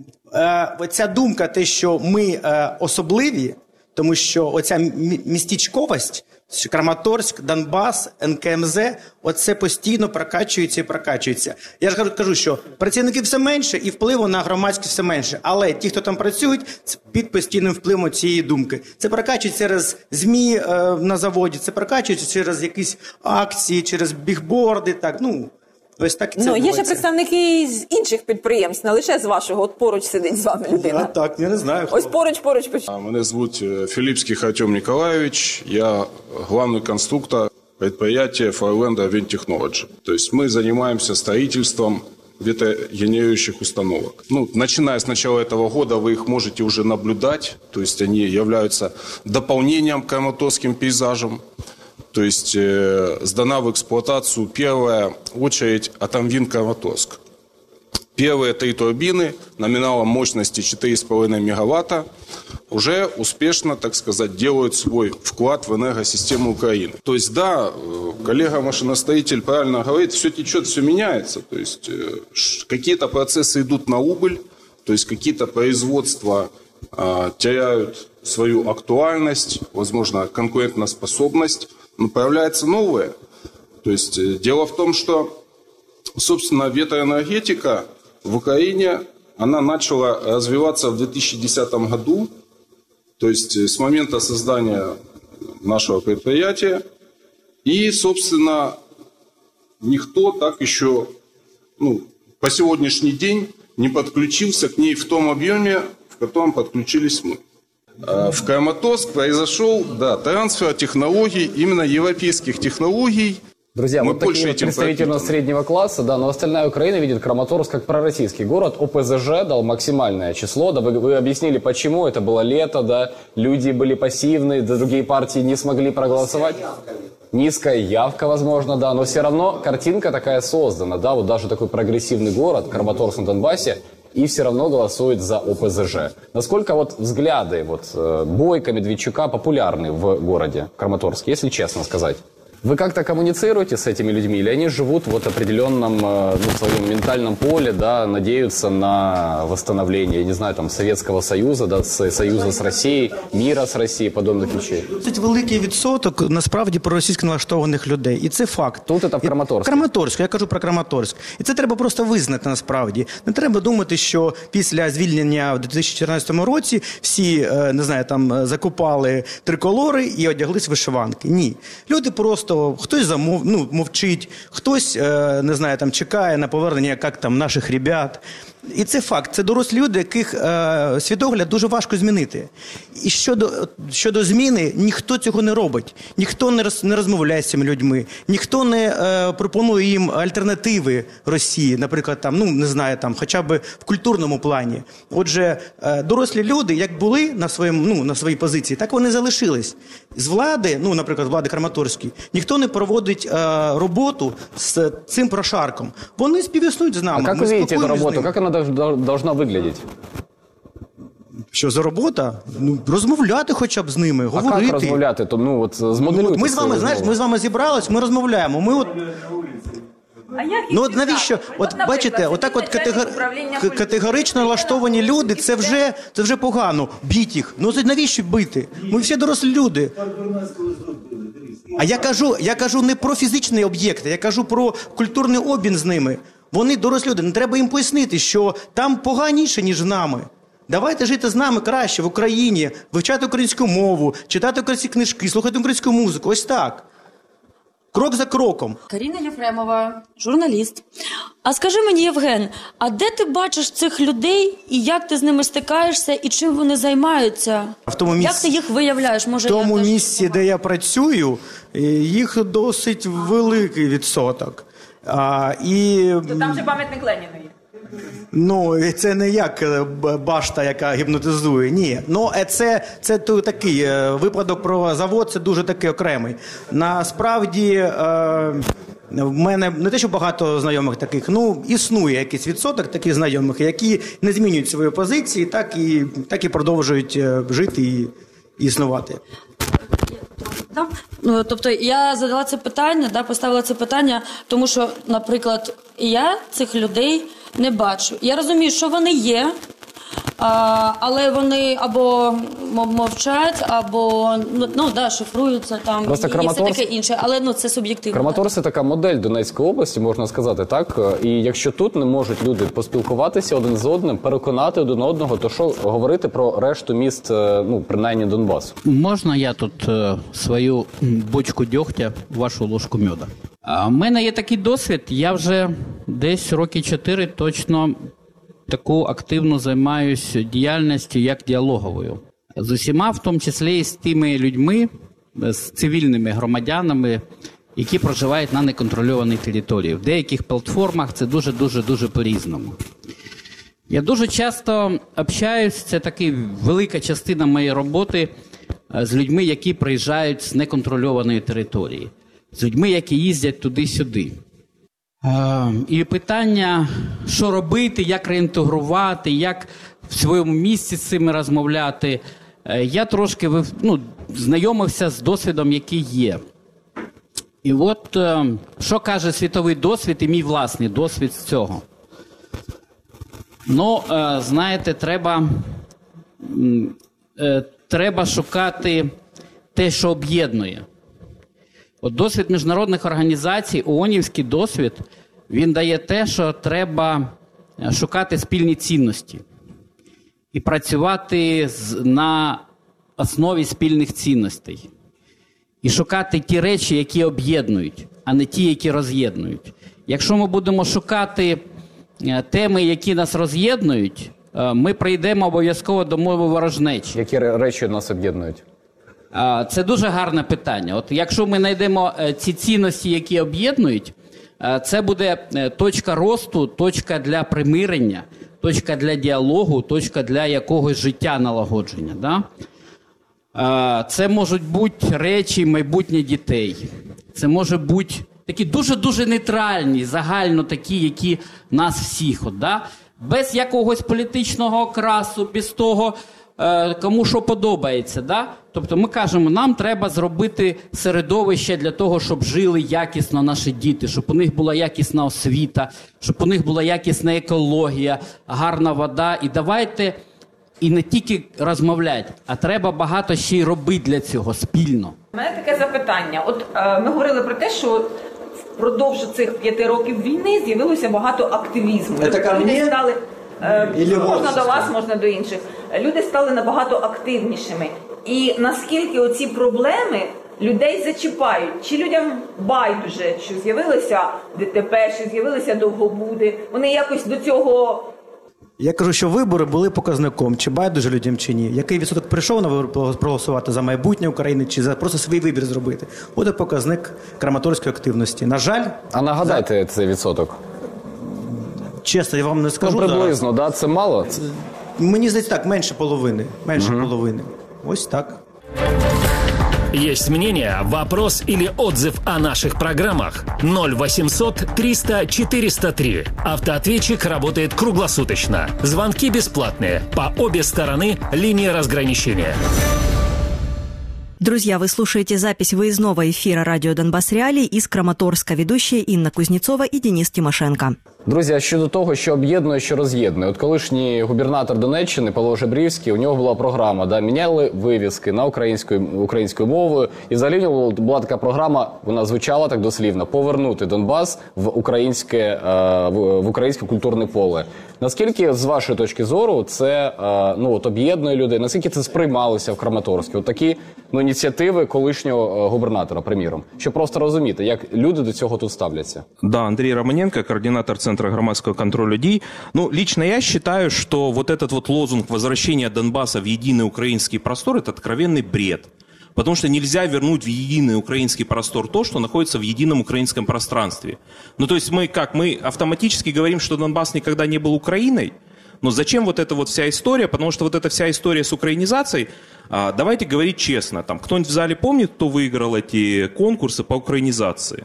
е, оця думка, те, що ми е, особливі, тому що оця містечковість, Краматорськ, Донбас, ен ка ем зет, оце постійно прокачується і прокачується. Я ж кажу, що працівників все менше і впливу на громадськість все менше. Але ті, хто там працюють, під постійним впливом цієї думки. Це прокачується через ЗМІ е, на заводі, це прокачується через якісь акції, через бігборди, так, ну... Ось так і це ну, є ще представники з інших підприємств, не лише з вашого. От поруч сидить з вами людина. Я, так, я не знаю. Ось поруч, поруч. Мене звуть Філіпський Артем Ніколаєвич. Я главный конструктор предприятия Форленда Винтехнологи. То есть мы занимаемся строительством ветрогенерирующих установок. Ну, начиная с начала этого года вы их можете уже наблюдать. То есть они являются дополнением к краматорским пейзажам. То есть э, сдана в эксплуатацию первая очередь Атомвин Краматорск. Первые три турбины номиналом мощности четыре с половиной мегаватта уже успешно, так сказать, делают свой вклад в энергосистему Украины. То есть, да, коллега-машиностроитель правильно говорит, все течет, все меняется. То есть, какие-то процессы идут на убыль, то есть, какие-то производства э, теряют свою актуальность, возможно, конкурентоспособность, но появляются новые. То есть, дело в том, что, собственно, ветроэнергетика в Украине, она начала развиваться в две тысячи десятом году, то есть с момента создания нашего предприятия. И, собственно, никто так еще, ну, по сегодняшний день не подключился к ней в том объеме, в котором подключились мы. В Краматорск произошел, да, трансфер технологий, именно европейских технологий. Друзья, мы вот такие вот представители среднего класса, да, но остальная Украина видит Краматорск как пророссийский город. ОПЗЖ дал максимальное число, да, вы, вы объяснили, почему, это было лето, да, люди были пассивны, да, другие партии не смогли проголосовать. Низкая явка, возможно, да, но все равно картинка такая создана, да, вот даже такой прогрессивный город, Краматорск на Донбассе, и все равно голосует за ОПЗЖ. Насколько вот взгляды вот Бойко, Медведчука популярны в городе Краматорске, если честно сказать? Вы как-то коммуницируете с этими людьми, или они живут в вот определенном, ну, своем ментальном поле, да, надеются на восстановление, я не знаю, там, Советского Союза, да, Союза з Росією, міра з Росією, подобних речей? Це великий відсоток, насправді, проросійсько налаштованих людей. І це факт. Тут це в Краматорську? Краматорську, я кажу про Краматорськ. І це треба просто визнати, насправді. Не треба думати, що після звільнення в дві тисячі чотирнадцятому році всі, не знаю, там, закупали триколори і одяглись вишиванки. Ні. Люди просто хтось замов, ну, мовчить, хтось, е, не знаю, там, чекає на повернення, як там, наших ребят. І це факт. Це дорослі люди, яких е, світогляд дуже важко змінити. І щодо, щодо зміни, ніхто цього не робить. Ніхто не, роз, не розмовляє з цими людьми. Ніхто не е, пропонує їм альтернативи Росії, наприклад, там, ну, не знаю, там, хоча б в культурному плані. Отже, е, дорослі люди, як були на, своєму, ну, на своїй позиції, так вони залишились. З влади, ну, наприклад, влади Краматорської, ніхто не проводить е, роботу з цим прошарком. Вони співіснують з нами. А як ви бачите цю роботу? Як вона должна виглядати? Що за робота? Ну, розмовляти хоча б з ними, говорити. А як розмовляти? То, ну, от, змоделюйте. Ну, ми з вами, знаєш, ми з вами зібрались, ми розмовляємо. Ми от... А як Ну, от навіщо? От, от бачите, отак от категор... категорично налаштовані люди, це вже, це вже погано. Біть їх. Ну, навіщо бити? Ми всі дорослі люди. А я кажу, я кажу не про фізичні об'єкти, я кажу про культурний обмін з ними. Вони дорослі люди, не треба їм пояснити, що там поганіше, ніж з нами. Давайте жити з нами краще в Україні, вивчати українську мову, читати українські книжки, слухати українську музику. Ось так. Крок за кроком. Каріна Єфремова, журналіст. А скажи мені, Євген, а де ти бачиш цих людей, і як ти з ними стикаєшся, і чим вони займаються? В тому місці, як ти їх виявляєш? Може, в тому я теж... місці, де я працюю, їх досить великий відсоток. А, і... То там же пам'ятник Леніну є. Ну, це не як башта, яка гіпнотизує, ні. Ну, це, це такий випадок про завод, це дуже такий окремий. Насправді, е, в мене не те, що багато знайомих таких, ну, існує якийсь відсоток таких знайомих, які не змінюють свої позиції, так і, так і продовжують жити і, і існувати. Ну, тобто я задала це питання, да, поставила це питання, тому що, наприклад, я цих людей не бачу. Я розумію, що вони є, а, але вони або мовчать, або ну, ну да, шифруються там, Просто і, Краматорськ... і все таке інше, але ну, це суб'єктивно. Краматорськ – це така модель Донецької області, можна сказати, так? І якщо тут не можуть люди поспілкуватися один з одним, переконати один одного, то що говорити про решту міст, ну, принаймні Донбасу? Можна я тут е, свою бочку дьогтя, вашу ложку мьода? У мене є такий досвід, я вже десь роки чотири точно таку активно займаюся діяльністю як діалоговою. З усіма, в тому числі і з тими людьми, з цивільними громадянами, які проживають на неконтрольованій території. В деяких платформах це дуже-дуже-дуже по-різному. Я дуже часто общаюсь, це така велика частина моєї роботи, з людьми, які приїжджають з неконтрольованої території. З людьми, які їздять туди-сюди. Е, і питання, що робити, як реінтегрувати, як в своєму місці з цими розмовляти. Е, я трошки ну, знайомився з досвідом, який є. І от, е, що каже світовий досвід і мій власний досвід з цього. Ну, е, знаєте, треба, е, треба шукати те, що об'єднує. От досвід міжнародних організацій, ООНівський досвід, він дає те, що треба шукати спільні цінності і працювати з, на основі спільних цінностей. І шукати ті речі, які об'єднують, а не ті, які роз'єднують. Якщо ми будемо шукати теми, які нас роз'єднують, ми прийдемо обов'язково до мови ворожнечі. Які речі нас об'єднують? Це дуже гарне питання. От якщо ми знайдемо ці цінності, які об'єднують, це буде точка росту, точка для примирення, точка для діалогу, точка для якогось життя налагодження. Да? Це можуть бути речі майбутнє дітей. Це може бути такі дуже-дуже нейтральні, загально такі, які нас всіх. От, да? Без якогось політичного окрасу, без того, кому що подобається. Да? Тобто ми кажемо, нам треба зробити середовище для того, щоб жили якісно наші діти, щоб у них була якісна освіта, щоб у них була якісна екологія, гарна вода. І давайте, і не тільки розмовляти, а треба багато ще й робити для цього спільно. У мене таке запитання. От е, ми говорили про те, що впродовж цих п'яти років війни з'явилося багато активізму. Це ко Люди мені? стали, е, Или можна до вас, общество? можна до інших. Люди стали набагато активнішими. І наскільки оці проблеми людей зачіпають? Чи людям байдуже, що з'явилося ДТП, що з'явилися довгобуди? Вони якось до цього... Я кажу, що вибори були показником, чи байдуже людям, чи ні. Який відсоток прийшов на вибори проголосувати за майбутнє України, чи за просто свій вибір зробити. Буде показник краматорської активності. На жаль... А нагадайте за... цей відсоток. Чесно, я вам не скажу. Ну, приблизно, да? Це мало? Це... Мені здається так, менше половини. Менше угу. половини. Ось так. Есть мнение, вопрос или отзыв о наших программах? ноль восемьсот триста четыреста три. Автоответчик работает круглосуточно. Звонки бесплатные. По обе стороны линии разграничения. Друзья, вы слушаете запись выездного эфира радио «Донбасс Реалии» из Краматорска. Ведущие Инна Кузнецова и Денис Тимошенко. Друзі, а щодо того, що об'єднує, що роз'єднує. От колишній губернатор Донеччини Павло Жебрівський, у нього була програма, да, міняли вивіски на українською, українською мовою. І взагалі у нього була така програма, вона звучала так дослівно, повернути Донбас в українське, в українське культурне поле. Наскільки, з вашої точки зору, це ну, от, об'єднує людей? Наскільки це сприймалося в Краматорську? От такі ну, ініціативи колишнього губернатора, приміром. Щоб просто розуміти, як люди до цього тут ставляться. Да, Андрей Романенко, координатор Центра громадского контроля ДИ. Ну, лично я считаю, что вот этот вот лозунг возвращения Донбасса в единый украинский простор – это откровенный бред. Потому что нельзя вернуть в единый украинский простор то, что находится в едином украинском пространстве. Ну, то есть мы как? Мы автоматически говорим, что Донбасс никогда не был Украиной? Но зачем вот эта вот вся история? Потому что вот эта вся история с украинизацией, а, давайте говорить честно. Там, кто-нибудь в зале помнит, кто выиграл эти конкурсы по украинизации?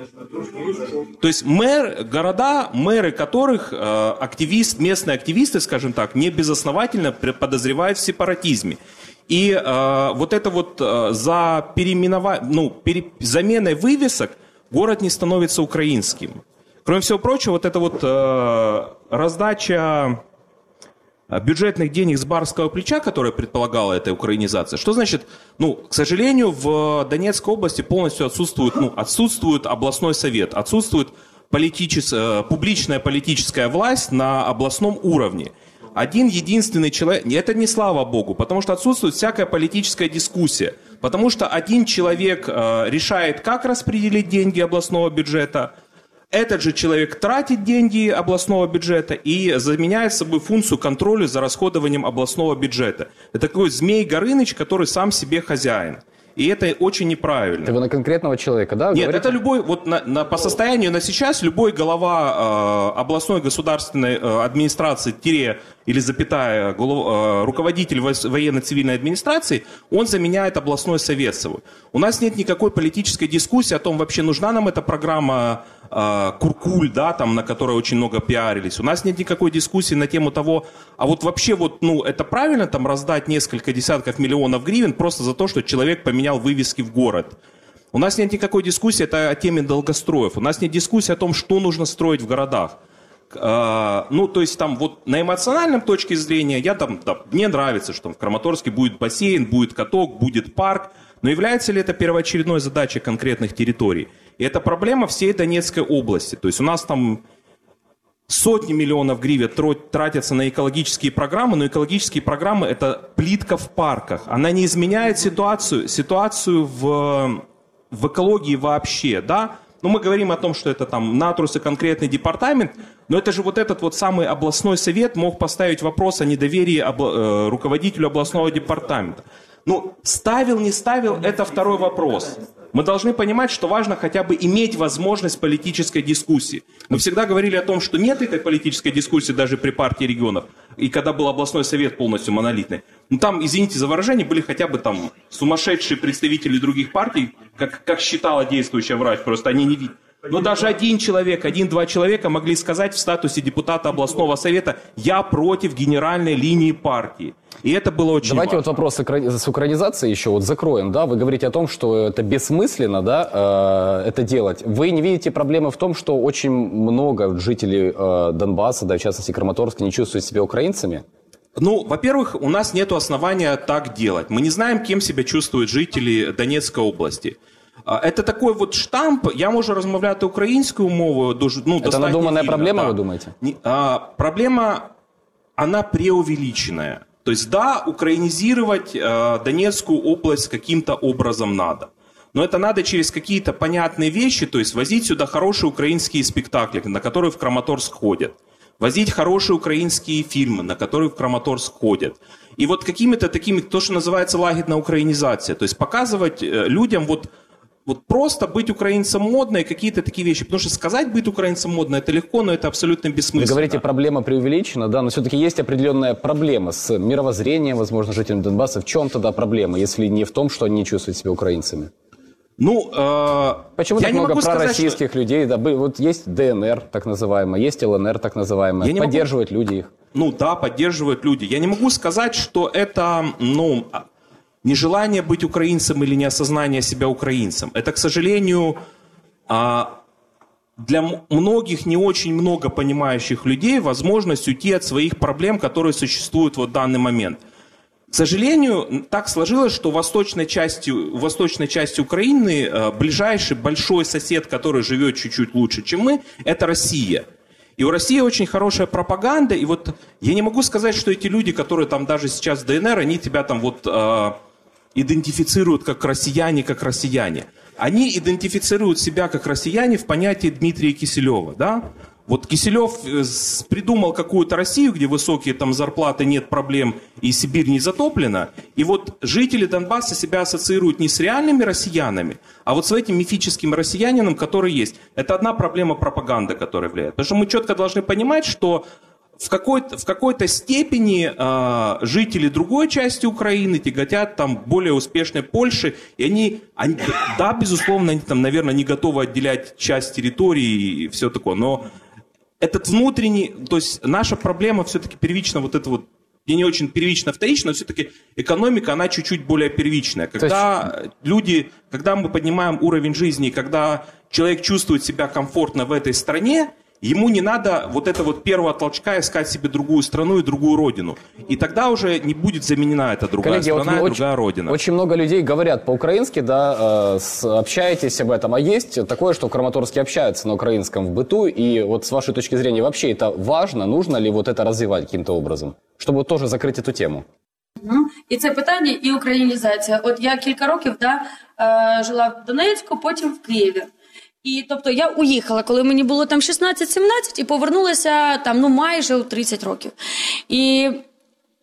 То есть мэр, города, мэры которых э, активист, местные активисты, скажем так, не безосновательно подозревают в сепаратизме. И э, вот это вот э, за переименова... ну, пере... заменой вывесок город не становится украинским. Кроме всего прочего, вот эта вот э, раздача бюджетных денег с барского плеча, которая предполагала эта украинизация. Что значит? Ну, к сожалению, в Донецкой области полностью отсутствует, ну, отсутствует областной совет, отсутствует политичес... публичная политическая власть на областном уровне. Один единственный человек, это не слава богу, потому что отсутствует всякая политическая дискуссия, потому что один человек э, решает, как распределить деньги областного бюджета. Этот же человек тратит деньги областного бюджета и заменяет собой функцию контроля за расходованием областного бюджета. Это такой Змей Горыныч, который сам себе хозяин. И это очень неправильно. Это вы на конкретного человека, да? Нет, говорите? это любой, вот на, на, по состоянию на сейчас любой глава э, областной государственной э, администрации, тире, или запятая, голов, э, руководитель военно-цивильной администрации, он заменяет областной совет свой. У нас нет никакой политической дискуссии о том, вообще нужна нам эта программа э, Куркуль, да, там, на которой очень много пиарились. У нас нет никакой дискуссии на тему того, а вот вообще вот, ну, это правильно там раздать несколько десятков миллионов гривен просто за то, что человек поменял вывески в город. У нас нет никакой дискуссии это о теме долгостроев. У нас нет дискуссии о том, что нужно строить в городах. Uh, ну, то есть там вот на эмоциональном точке зрения, я там, да, мне нравится, что в Краматорске будет бассейн, будет каток, будет парк, но является ли это первоочередной задачей конкретных территорий? И это проблема всей Донецкой области. То есть у нас там сотни миллионов гривен тратятся на экологические программы, но экологические программы – это плитка в парках. Она не изменяет ситуацию, ситуацию в, в экологии вообще, да? Ну, мы говорим о том, что это там Натрус и конкретный департамент, но это же вот этот вот самый областной совет мог поставить вопрос о недоверии обла- э, руководителю областного департамента. Ну, ставил, не ставил, это второй вопрос. Мы должны понимать, что важно хотя бы иметь возможность политической дискуссии. Мы всегда говорили о том, что нет этой политической дискуссии даже при партии регионов, и когда был областной совет полностью монолитный. Ну, там, извините за выражение, были хотя бы там сумасшедшие представители других партий, как, как считала действующая врач, просто они не видят. Но даже один человек, один-два человека могли сказать в статусе депутата областного совета: «Я против генеральной линии партии». И это было очень Давайте важно. вот вопрос с укранизацией еще вот закроем, да, вы говорите о том, что это бессмысленно, да, э, это делать. Вы не видите проблемы в том, что очень много жителей э, Донбасса, да, в частности Краматорска, не чувствуют себя украинцами? Ну, во-первых, у нас нет основания так делать. Мы не знаем, кем себя чувствуют жители Донецкой области. Это такой вот штамп, я можу розмовляти українською мовою, дуже, ну, это надуманная сильно, проблема, да. вы думаете? А, проблема, она преувеличенная. То есть, да, украинизировать а, Донецкую область каким-то образом надо. Но это надо через какие-то понятные вещи, то есть возить сюда хорошие украинские спектакли, на которые в Краматорск ходят. Возить хорошие украинские фильмы, на которые в Краматорск ходят. И вот какими-то такими, то, что называется лагерная украинизация. То есть показывать людям вот... Вот просто быть украинцем модно и какие-то такие вещи. Потому что сказать быть украинцем модно это легко, но это абсолютно бессмысленно. Вы говорите, проблема преувеличена, да, но все-таки есть определенная проблема с мировоззрением, возможно, жителям Донбасса. В чем тогда проблема, если не в том, что они не чувствуют себя украинцами? Ну, э, почему я так не много могу пророссийских сказать, людей? Да, вот есть ДНР, так называемая, есть ЛНР, так называемая. Я не поддерживают могу... люди их. Ну да, поддерживают люди. Я не могу сказать, что это, ну... нежелание быть украинцем или неосознание себя украинцем. Это, к сожалению, для многих не очень много понимающих людей возможность уйти от своих проблем, которые существуют в данный момент. К сожалению, так сложилось, что в восточной части, в восточной части Украины ближайший большой сосед, который живет чуть-чуть лучше, чем мы, это Россия. И у России очень хорошая пропаганда. И вот я не могу сказать, что эти люди, которые там даже сейчас в ДНР, они тебя там вот... идентифицируют как россияне, как россияне. Они идентифицируют себя как россияне в понятии Дмитрия Киселева, да? Вот Киселев придумал какую-то Россию, где высокие там зарплаты, нет проблем, и Сибирь не затоплена. И вот жители Донбасса себя ассоциируют не с реальными россиянами, а вот с этим мифическим россиянином, который есть. Это одна проблема пропаганды, которая влияет. Потому что мы четко должны понимать, что В какой-то, в какой-то степени э, жители другой части Украины тяготят там более успешной Польши, и они, они, да, безусловно, они там, наверное, не готовы отделять часть территории и все такое, но этот внутренний, то есть наша проблема все-таки первична, вот это вот, и не очень первично, вторично, но все-таки экономика, она чуть-чуть более первичная. Когда есть... люди, когда мы поднимаем уровень жизни, когда человек чувствует себя комфортно в этой стране, ему не надо вот это вот первого толчка искать себе другую страну и другую родину. И тогда уже не будет заменена эта другая Коллеги, страна вот и другая очень, родина. Очень много людей говорят по-украински, да, э, общаетесь об этом. А есть такое, что в Краматорске общаются на украинском в быту. И вот с вашей точки зрения, вообще это важно? Нужно ли вот это развивать каким-то образом? Чтобы тоже закрыть эту тему. І це питання, і українізація. От я кілька років да, жила в Донецьку, потім в Києві. І, тобто, я уїхала, коли мені було там шістнадцять-сімнадцять, і повернулася там, ну, майже у тридцять років. І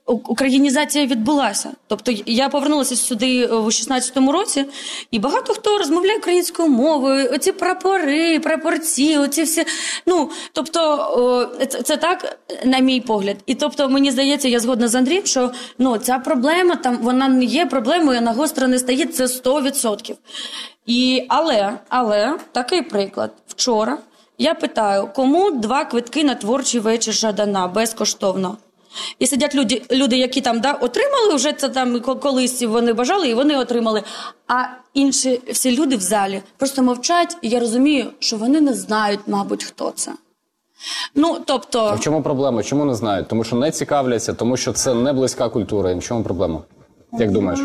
українізація відбулася. Тобто я повернулася сюди у шістнадцятому році, і багато хто розмовляє українською мовою, оці прапори, прапорці, оці всі, ну, тобто це, це так, на мій погляд. І тобто, мені здається, я згодна з Андрієм, що, ну, ця проблема, там, вона не є проблемою, на гостро не стоїть, це сто відсотків. І, але, але, такий приклад. Вчора я питаю, кому два квитки на творчий вечір Жадана безкоштовно? І сидять люди, люди, які там, да, отримали вже це там колись, вони бажали, і вони отримали. А інші всі люди в залі просто мовчать, і я розумію, що вони не знають, мабуть, хто це. Ну, тобто... А в чому проблема? Чому не знають? Тому що не цікавляться, тому що це не близька культура. І в чому проблема? Як думаєш?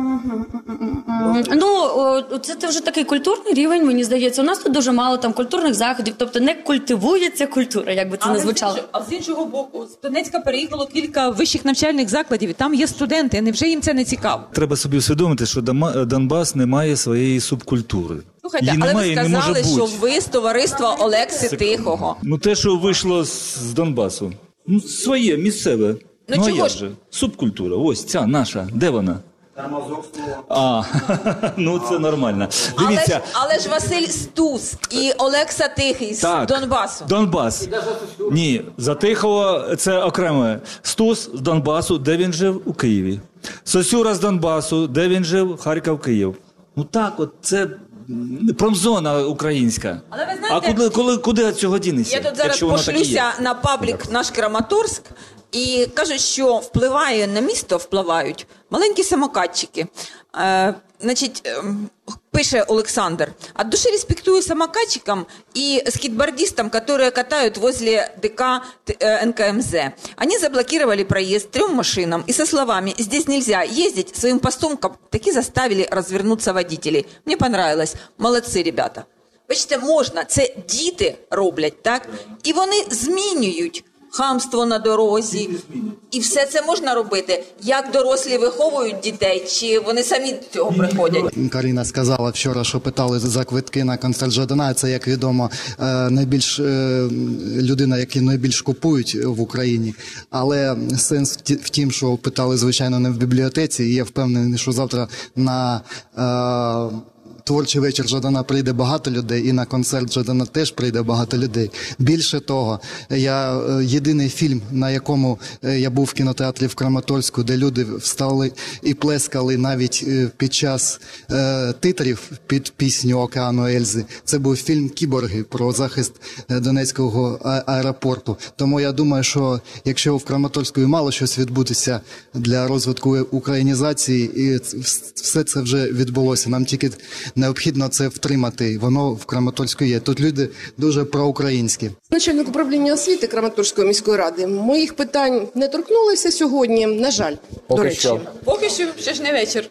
Ну, це, це вже такий культурний рівень, мені здається. У нас тут дуже мало там культурних заходів, тобто не культивується культура, як би це не звучало. А з іншого боку, з Донецька переїхало кілька вищих навчальних закладів, і там є студенти, невже їм це не цікаво? Треба собі усвідомити, що Донбас не має своєї субкультури. Слухайте, Її але немає, ви сказали, що бути. ви з товариства Олекси Це... Тихого. Ну те, що вийшло з Донбасу. Ну, своє, місцеве. Ну, ну а чого як ж? же? Субкультура, ось ця наша. Де вона? А, ну це нормально. Дивіться. Але ж, але ж Василь Стус і Олекса Тихий з Так, Донбасу. Донбас. Ні, за Тихого це окремо. Стус з Донбасу, де він жив? У Києві. Сосюра з Донбасу, де він жив? Харків, Київ. Ну так от, це промзона українська. Але ви знаєте, а куди, коли, куди від цього дінеться? Я тут зараз пошлюся на паблік наш Краматорськ і кажуть, що впливає на місто, впливають маленькі самокатчики. Е, значить, е, пише Олександр, от души респектую самокатчикам и скейтбордистам, которые катают возле ДК э, эн ка эм зэ. Они заблокировали проезд трем машинам и со словами «здесь нельзя ездить» своим поступком таки заставили развернуться водителей. Мне понравилось. Молодцы, ребята. Бачите, можна, це діти роблять, так? І вони змінюють хамство на дорозі. І все це можна робити. Як дорослі виховують дітей, чи вони самі до цього приходять? Каріна сказала вчора, що питали за квитки на концерт Жадана. Це, як відомо, найбільш людина, які найбільш купують в Україні. Але сенс в тім, що питали, звичайно, не в бібліотеці. І я впевнений, що завтра на... творчий вечір Жадана прийде багато людей, і на концерт Жадана теж прийде багато людей. Більше того, я єдиний фільм, на якому я був в кінотеатрі в Краматорську, де люди встали і плескали навіть під час е, титрів під пісню «Океану Ельзи». Це був фільм «Кіборги» про захист Донецького аеропорту. Тому я думаю, що якщо в Краматорську і мало щось відбутися для розвитку українізації, і все це вже відбулося. Нам тільки необхідно це втримати. Воно в Краматорську є. Тут люди дуже проукраїнські. Начальник управління освіти Краматорської міської ради моїх питань не торкнулися сьогодні, на жаль. Поки до речі. що. Поки що, ще ж не вечір.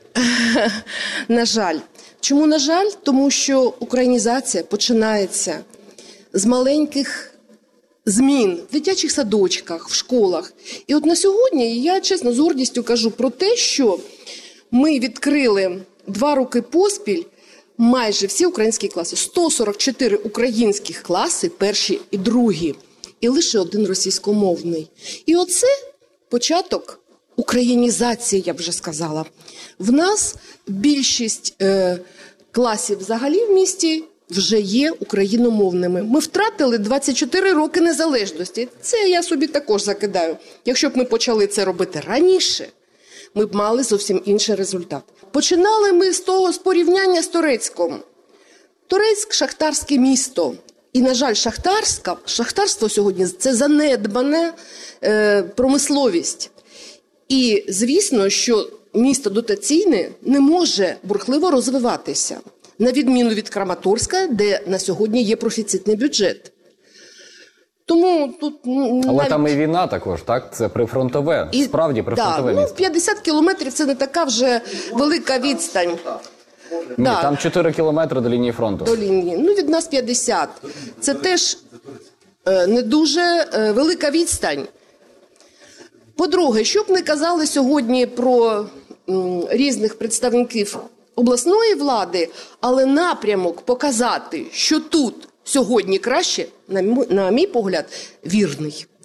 На жаль. Чому на жаль? Тому що українізація починається з маленьких змін в дитячих садочках, в школах. І от на сьогодні я, чесно, з гордістю кажу про те, що ми відкрили два роки поспіль майже всі українські класи. сто сорок чотири українських класи, перші і другі, і лише один російськомовний. І оце початок українізації, я б вже сказала. В нас більшість е, класів взагалі в місті вже є україномовними. Ми втратили двадцять чотири роки незалежності. Це я собі також закидаю. Якщо б ми почали це робити раніше, ми б мали зовсім інший результат. Починали ми з того, з порівняння з Торецьком. Торецьк – шахтарське місто. І, на жаль, шахтарська, шахтарство сьогодні – це занедбана е, промисловість. І, звісно, що місто дотаційне не може бурхливо розвиватися. На відміну від Краматорська, де на сьогодні є профіцитний бюджет. Тому тут... Але навіть... там і війна також, так? Це прифронтове, і... справді прифронтове да, місто. Ну, п'ятдесят кілометрів – це не така вже велика відстань. Ні, да. там чотири кілометри до лінії фронту. До лінії. Ну, від нас п'ятдесят. Це теж е, не дуже е, велика відстань. По-друге, що б не казали сьогодні про м, різних представників обласної влади, але напрямок показати, що тут сьогодні краще, на мій, на мій погляд, вірний.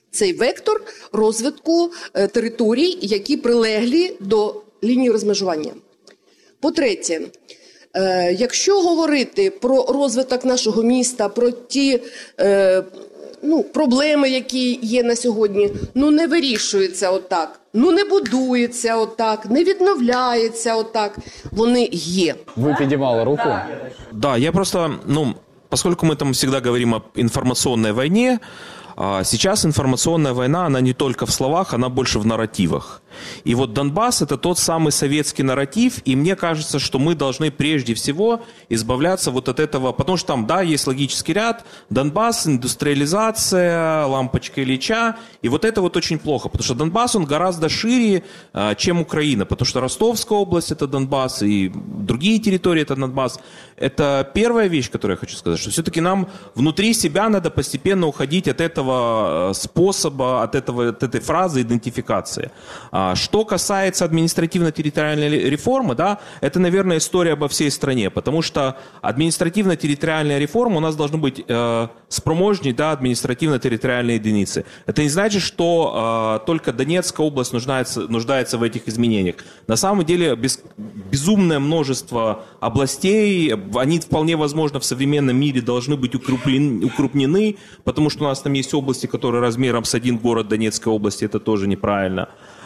цей вектор розвитку е, територій, які прилеглі до лінії розмежування. По-третє, е, якщо говорити про розвиток нашого міста, про ті е, ну, проблеми, які є на сьогодні, ну не вирішуються отак, ну не будується отак, не відновляється отак, вони є. Ви підіймали руку? Да, я просто, ну, поскольку мы там всегда говорим об информационной войне, сейчас информационная война, она не только в словах, она больше в нарративах. И вот Донбасс – это тот самый советский нарратив, и мне кажется, что мы должны прежде всего избавляться вот от этого, потому что там, да, есть логический ряд, Донбасс, индустриализация, лампочка Ильича, и вот это вот очень плохо, потому что Донбасс, он гораздо шире, чем Украина, потому что Ростовская область – это Донбасс, и другие территории – это Донбасс. Это первая вещь, которую я хочу сказать, что все-таки нам внутри себя надо постепенно уходить от этого способа, от, этого, от этой фразы идентификации. Что касается административно-территориальной реформы, да, это, наверное, история обо всей стране, потому что административно-территориальная реформа у нас должна быть э, спроможней, да, административно-территориальной единицы. Это не значит, что э, только Донецкая область нуждается, нуждается в этих изменениях. На самом деле без, безумное множество областей, они вполне возможно в современном мире должны быть укрупнены, укрупнены, потому что у нас там есть области, которые размером с один город Донецкой области, это тоже неправильно.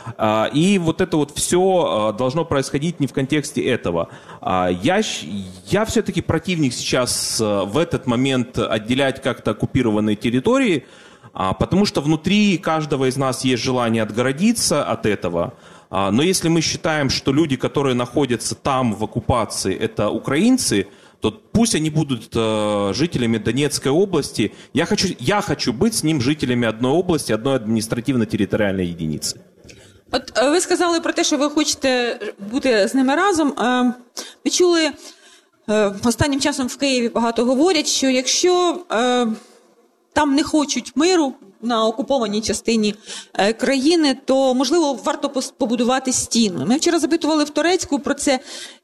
И вот это вот все должно происходить не в контексте этого. Я, я все-таки противник сейчас в этот момент отделять как-то оккупированные территории, потому что внутри каждого из нас есть желание отгородиться от этого. Но если мы считаем, что люди, которые находятся там в оккупации, это украинцы, то пусть они будут э, жителями Донецкой области. Я хочу, я хочу быть с ним жителями одной области, одной административно-территориальной единицы. От ви сказали про те, що ви хочете бути з ними разом. Ми чули, останнім часом в Києві багато говорять, що якщо там не хочуть миру на окупованій частині країни, то, можливо, варто побудувати стіну. Ми вчора запитували в Торецьку про це,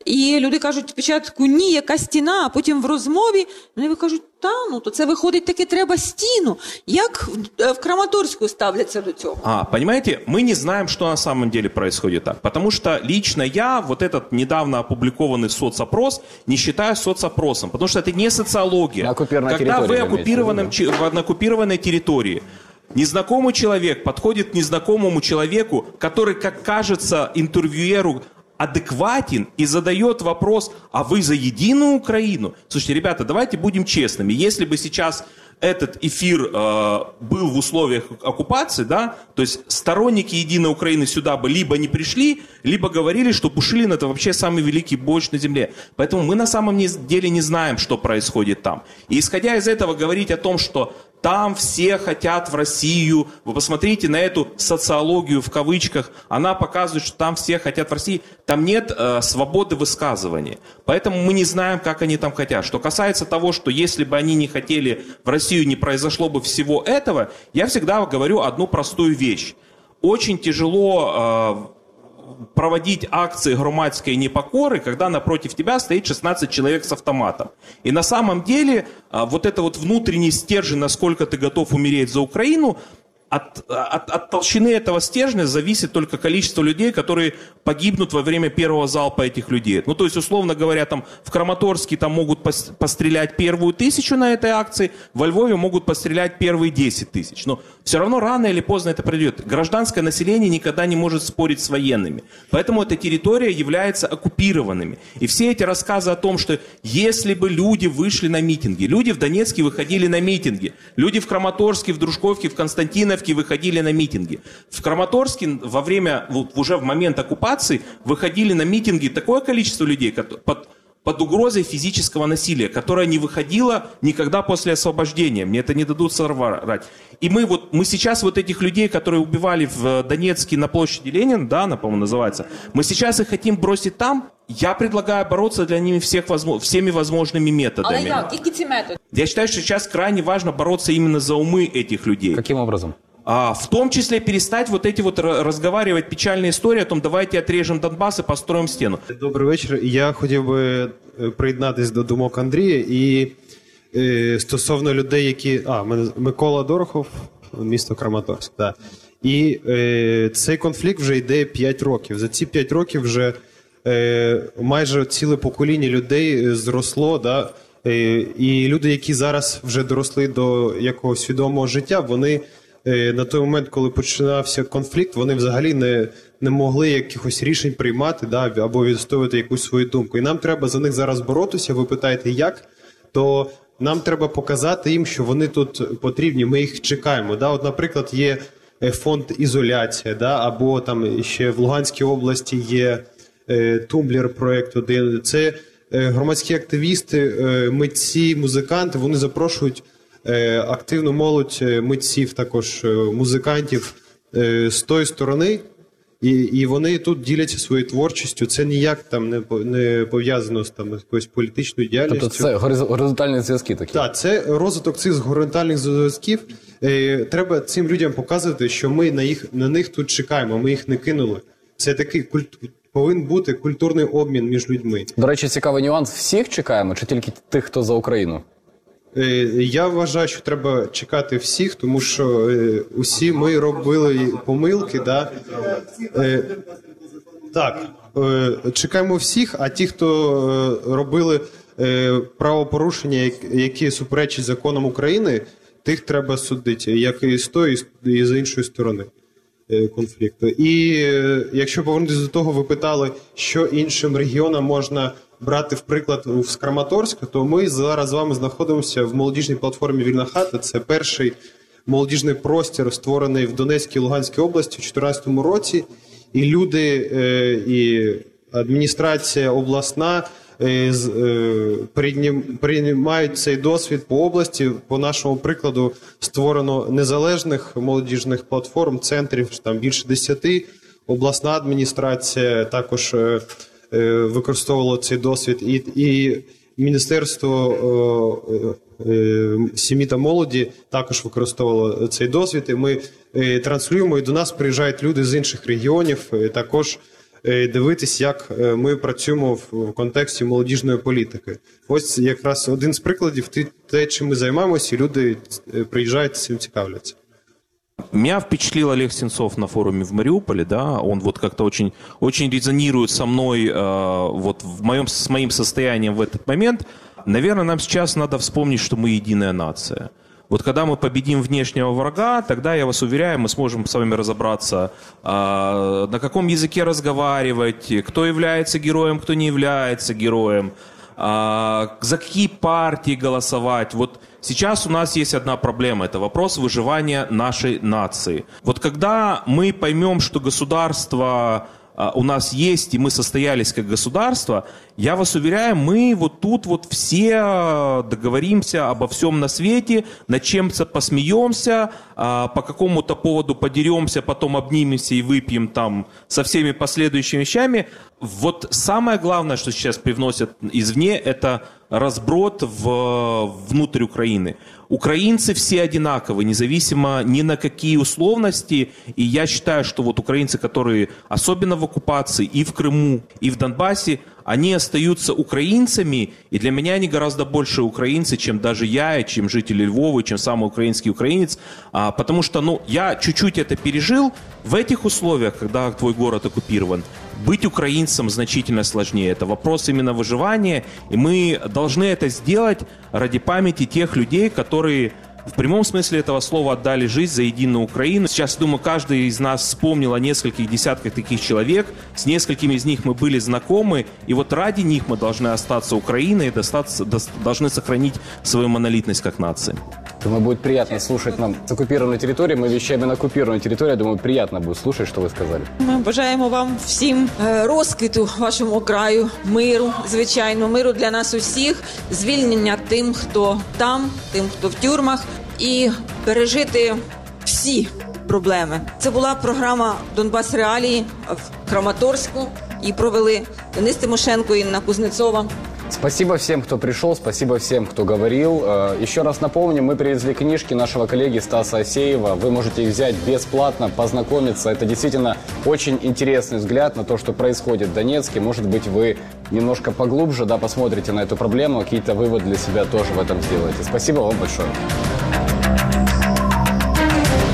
і люди кажуть спочатку, ні, яка стіна, а потім в розмові вони кажуть, та, ну, то це виходить таки треба стіну. Як в Краматорську ставляться до цього? А, понимаете, мы не знаем, что на самом деле происходит так, потому что лично я вот этот недавно опубликованный соцопрос не считаю соцопросом, потому что это не социология. Когда вы оккупированном, на оккупированной территории, незнакомый человек подходит к незнакомому человеку, который, как кажется интервьюеру, адекватен и задает вопрос, а вы за единую Украину? Слушайте, ребята, давайте будем честными. Если бы сейчас этот эфир э, был в условиях оккупации, да, то есть сторонники Единой Украины сюда бы либо не пришли, либо говорили, что Пушилин это вообще самый великий борщ на земле. Поэтому мы на самом деле не знаем, что происходит там. И исходя из этого говорить о том, что там все хотят в Россию. Вы посмотрите на эту социологию в кавычках. Она показывает, что там все хотят в Россию. Там нет э, свободы высказывания. Поэтому мы не знаем, как они там хотят. Что касается того, что если бы они не хотели в Россию, не произошло бы всего этого, я всегда говорю одну простую вещь. Очень тяжело э, проводить акции громадской непокоры, когда напротив тебя стоит шестнадцать человек с автоматом. И на самом деле вот это вот внутренний стержень, насколько ты готов умереть за Украину, от, от, от толщины этого стержня зависит только количество людей, которые погибнут во время первого залпа этих людей. Ну, то есть, условно говоря, там в Краматорске там могут пострелять первую тысячу на этой акции, во Львове могут пострелять первые десять тысяч. Но все равно рано или поздно это придет. Гражданское население никогда не может спорить с военными. Поэтому эта территория является оккупированными. И все эти рассказы о том, что если бы люди вышли на митинги, люди в Донецке выходили на митинги, люди в Краматорске, в Дружковке, в Константиновке выходили на митинги. В Краматорске во время, вот уже в момент оккупации выходили на митинги такое количество людей под, под угрозой физического насилия, которое не выходило никогда после освобождения. Мне это не дадут сорвать. И мы вот, мы сейчас вот этих людей, которые убивали в Донецке на площади Ленина, да, она, по-моему, называется, мы сейчас их хотим бросить там. Я предлагаю бороться для них всех, всеми возможными методами. Але як? Які ці методи? Я считаю, что сейчас крайне важно бороться именно за умы этих людей. Каким образом? А, в том числе перестать вот эти вот разговаривать печальные истории о том, давайте отрежем Донбасс и построим стену. Добрий вечір. Я хотів би приєднатися до думок Андрія і е, стосовно людей, які... А, Микола Дорохов. місто Краматорськ. Да. І е, цей конфлікт вже йде п'ять років. За ці п'ять років вже е, майже ціле покоління людей зросло, да, е, і люди, які зараз вже доросли до якогось свідомого життя, вони е, на той момент, коли починався конфлікт, вони взагалі не, не могли якихось рішень приймати, да, або відстоювати якусь свою думку. І нам треба за них зараз боротися. Ви питаєте, як? То нам треба показати їм, що вони тут потрібні, ми їх чекаємо. Да? От, наприклад, є фонд «Ізоляція», да? Або там ще в Луганській області є е, Тумблер проєкт один. Це е, громадські активісти, е, митці, музиканти, вони запрошують е, активну молодь митців, також е, музикантів е, з тої сторони, і, і вони тут діляться своєю творчістю. Це ніяк там не, не пов'язано з там, якоюсь політичною діяльністю. Тобто це горизонтальні зв'язки такі? Так, це розвиток цих горизонтальних зв'язків. Е, треба цим людям показувати, що ми на, їх, на них тут чекаємо, ми їх не кинули. Це такий культ, повинен бути культурний обмін між людьми. До речі, цікавий нюанс. Всіх чекаємо чи тільки тих, хто за Україну? Е, я вважаю, що треба чекати всіх, тому що е, усі ми робили помилки. Да? Е, так, е, чекаємо всіх, а ті, хто е, робили е, правопорушення, які суперечать законам України, тих треба судити, як і з тої, і з іншої сторони конфлікту. І якщо повернутися до того, ви питали, що іншим регіонам можна брати в приклад з Краматорська, то ми зараз з вами знаходимося в молодіжній платформі «Вільна хата». Це перший молодіжний простір, створений в Донецькій і Луганській області у дві тисячі чотирнадцятому році. І люди, і адміністрація обласна приймають цей досвід по області. По нашому прикладу створено незалежних молодіжних платформ, центрів, там більше десяти. Обласна адміністрація також використовувала цей досвід. І, і Міністерство сім'ї та молоді також використовувало цей досвід. І ми транслюємо, і до нас приїжджають люди з інших регіонів, також дивитись, як ми працюємо в контексті молодіжної політики. Ось якраз один з прикладів те, чим ми займаємося, і люди приїжджають, цим цікавляться. Меня впечатлил Олег Сенцов на форуме в Мариуполе, да, он вот как-то очень, очень резонирует со мной, э, вот в моем, с моим состоянием в этот момент. Наверное, нам сейчас надо вспомнить, что мы единая нация. Вот когда мы победим внешнего врага, тогда, я вас уверяю, мы сможем с вами разобраться, э, на каком языке разговаривать, кто является героем, кто не является героем, э, за какие партии голосовать. Вот сейчас у нас есть одна проблема, это вопрос выживания нашей нации. Вот когда мы поймем, что государство у нас есть, и мы состоялись как государство, я вас уверяю, мы вот тут вот все договоримся обо всем на свете, над чем-то посмеемся, по какому-то поводу подеремся, потом обнимемся и выпьем там со всеми последующими вещами. Вот самое главное, что сейчас привносят извне, это разброд в, внутрь Украины. Украинцы все одинаковы, независимо ни на какие условности. И я считаю, что вот украинцы, которые особенно в оккупации и в Крыму, и в Донбассе, они остаются украинцами, и для меня они гораздо больше украинцы, чем даже я, чем жители Львова, чем самый украинский украинец, а, потому что, ну, я чуть-чуть это пережил. В этих условиях, когда твой город оккупирован, быть украинцем значительно сложнее. Это вопрос именно выживания, и мы должны это сделать ради памяти тех людей, которые в прямом смысле этого слова отдали жизнь за единую Украину. Сейчас, думаю, каждый из нас вспомнил о нескольких десятках таких человек. С несколькими из них мы были знакомы. И вот ради них мы должны остаться Украиной и достаться, до, должны сохранить свою монолитность как нации. Думаю, будет приятно слушать нам с оккупированной территории. Мы вещаем на оккупированной территории. Думаю, приятно будет слушать, что вы сказали. Ми бажаємо вам всім розквіту вашому краю, миру, звичайно, миру для нас усіх, звільнення тим, хто там, тим, хто в тюрмах, і пережити всі проблеми. Це була програма «Донбас Реалії» в Краматорську. Її провели Денис Тимошенко і Інна Кузнецова. Спасибо всем, кто пришел, спасибо всем, кто говорил. Еще раз напомню, мы привезли книжки нашего коллеги Стаса Асеева. Вы можете их взять бесплатно, познакомиться. Это действительно очень интересный взгляд на то, что происходит в Донецке. Может быть, вы немножко поглубже, да, посмотрите на эту проблему, какие-то выводы для себя тоже в этом сделаете. Спасибо вам большое.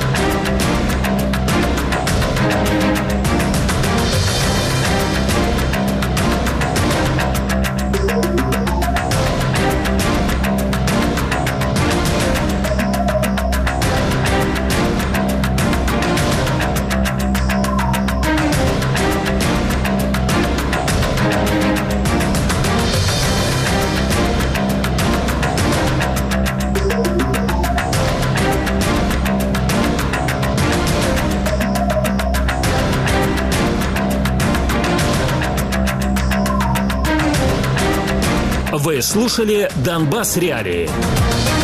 Вы слушали «Донбасс Реалии».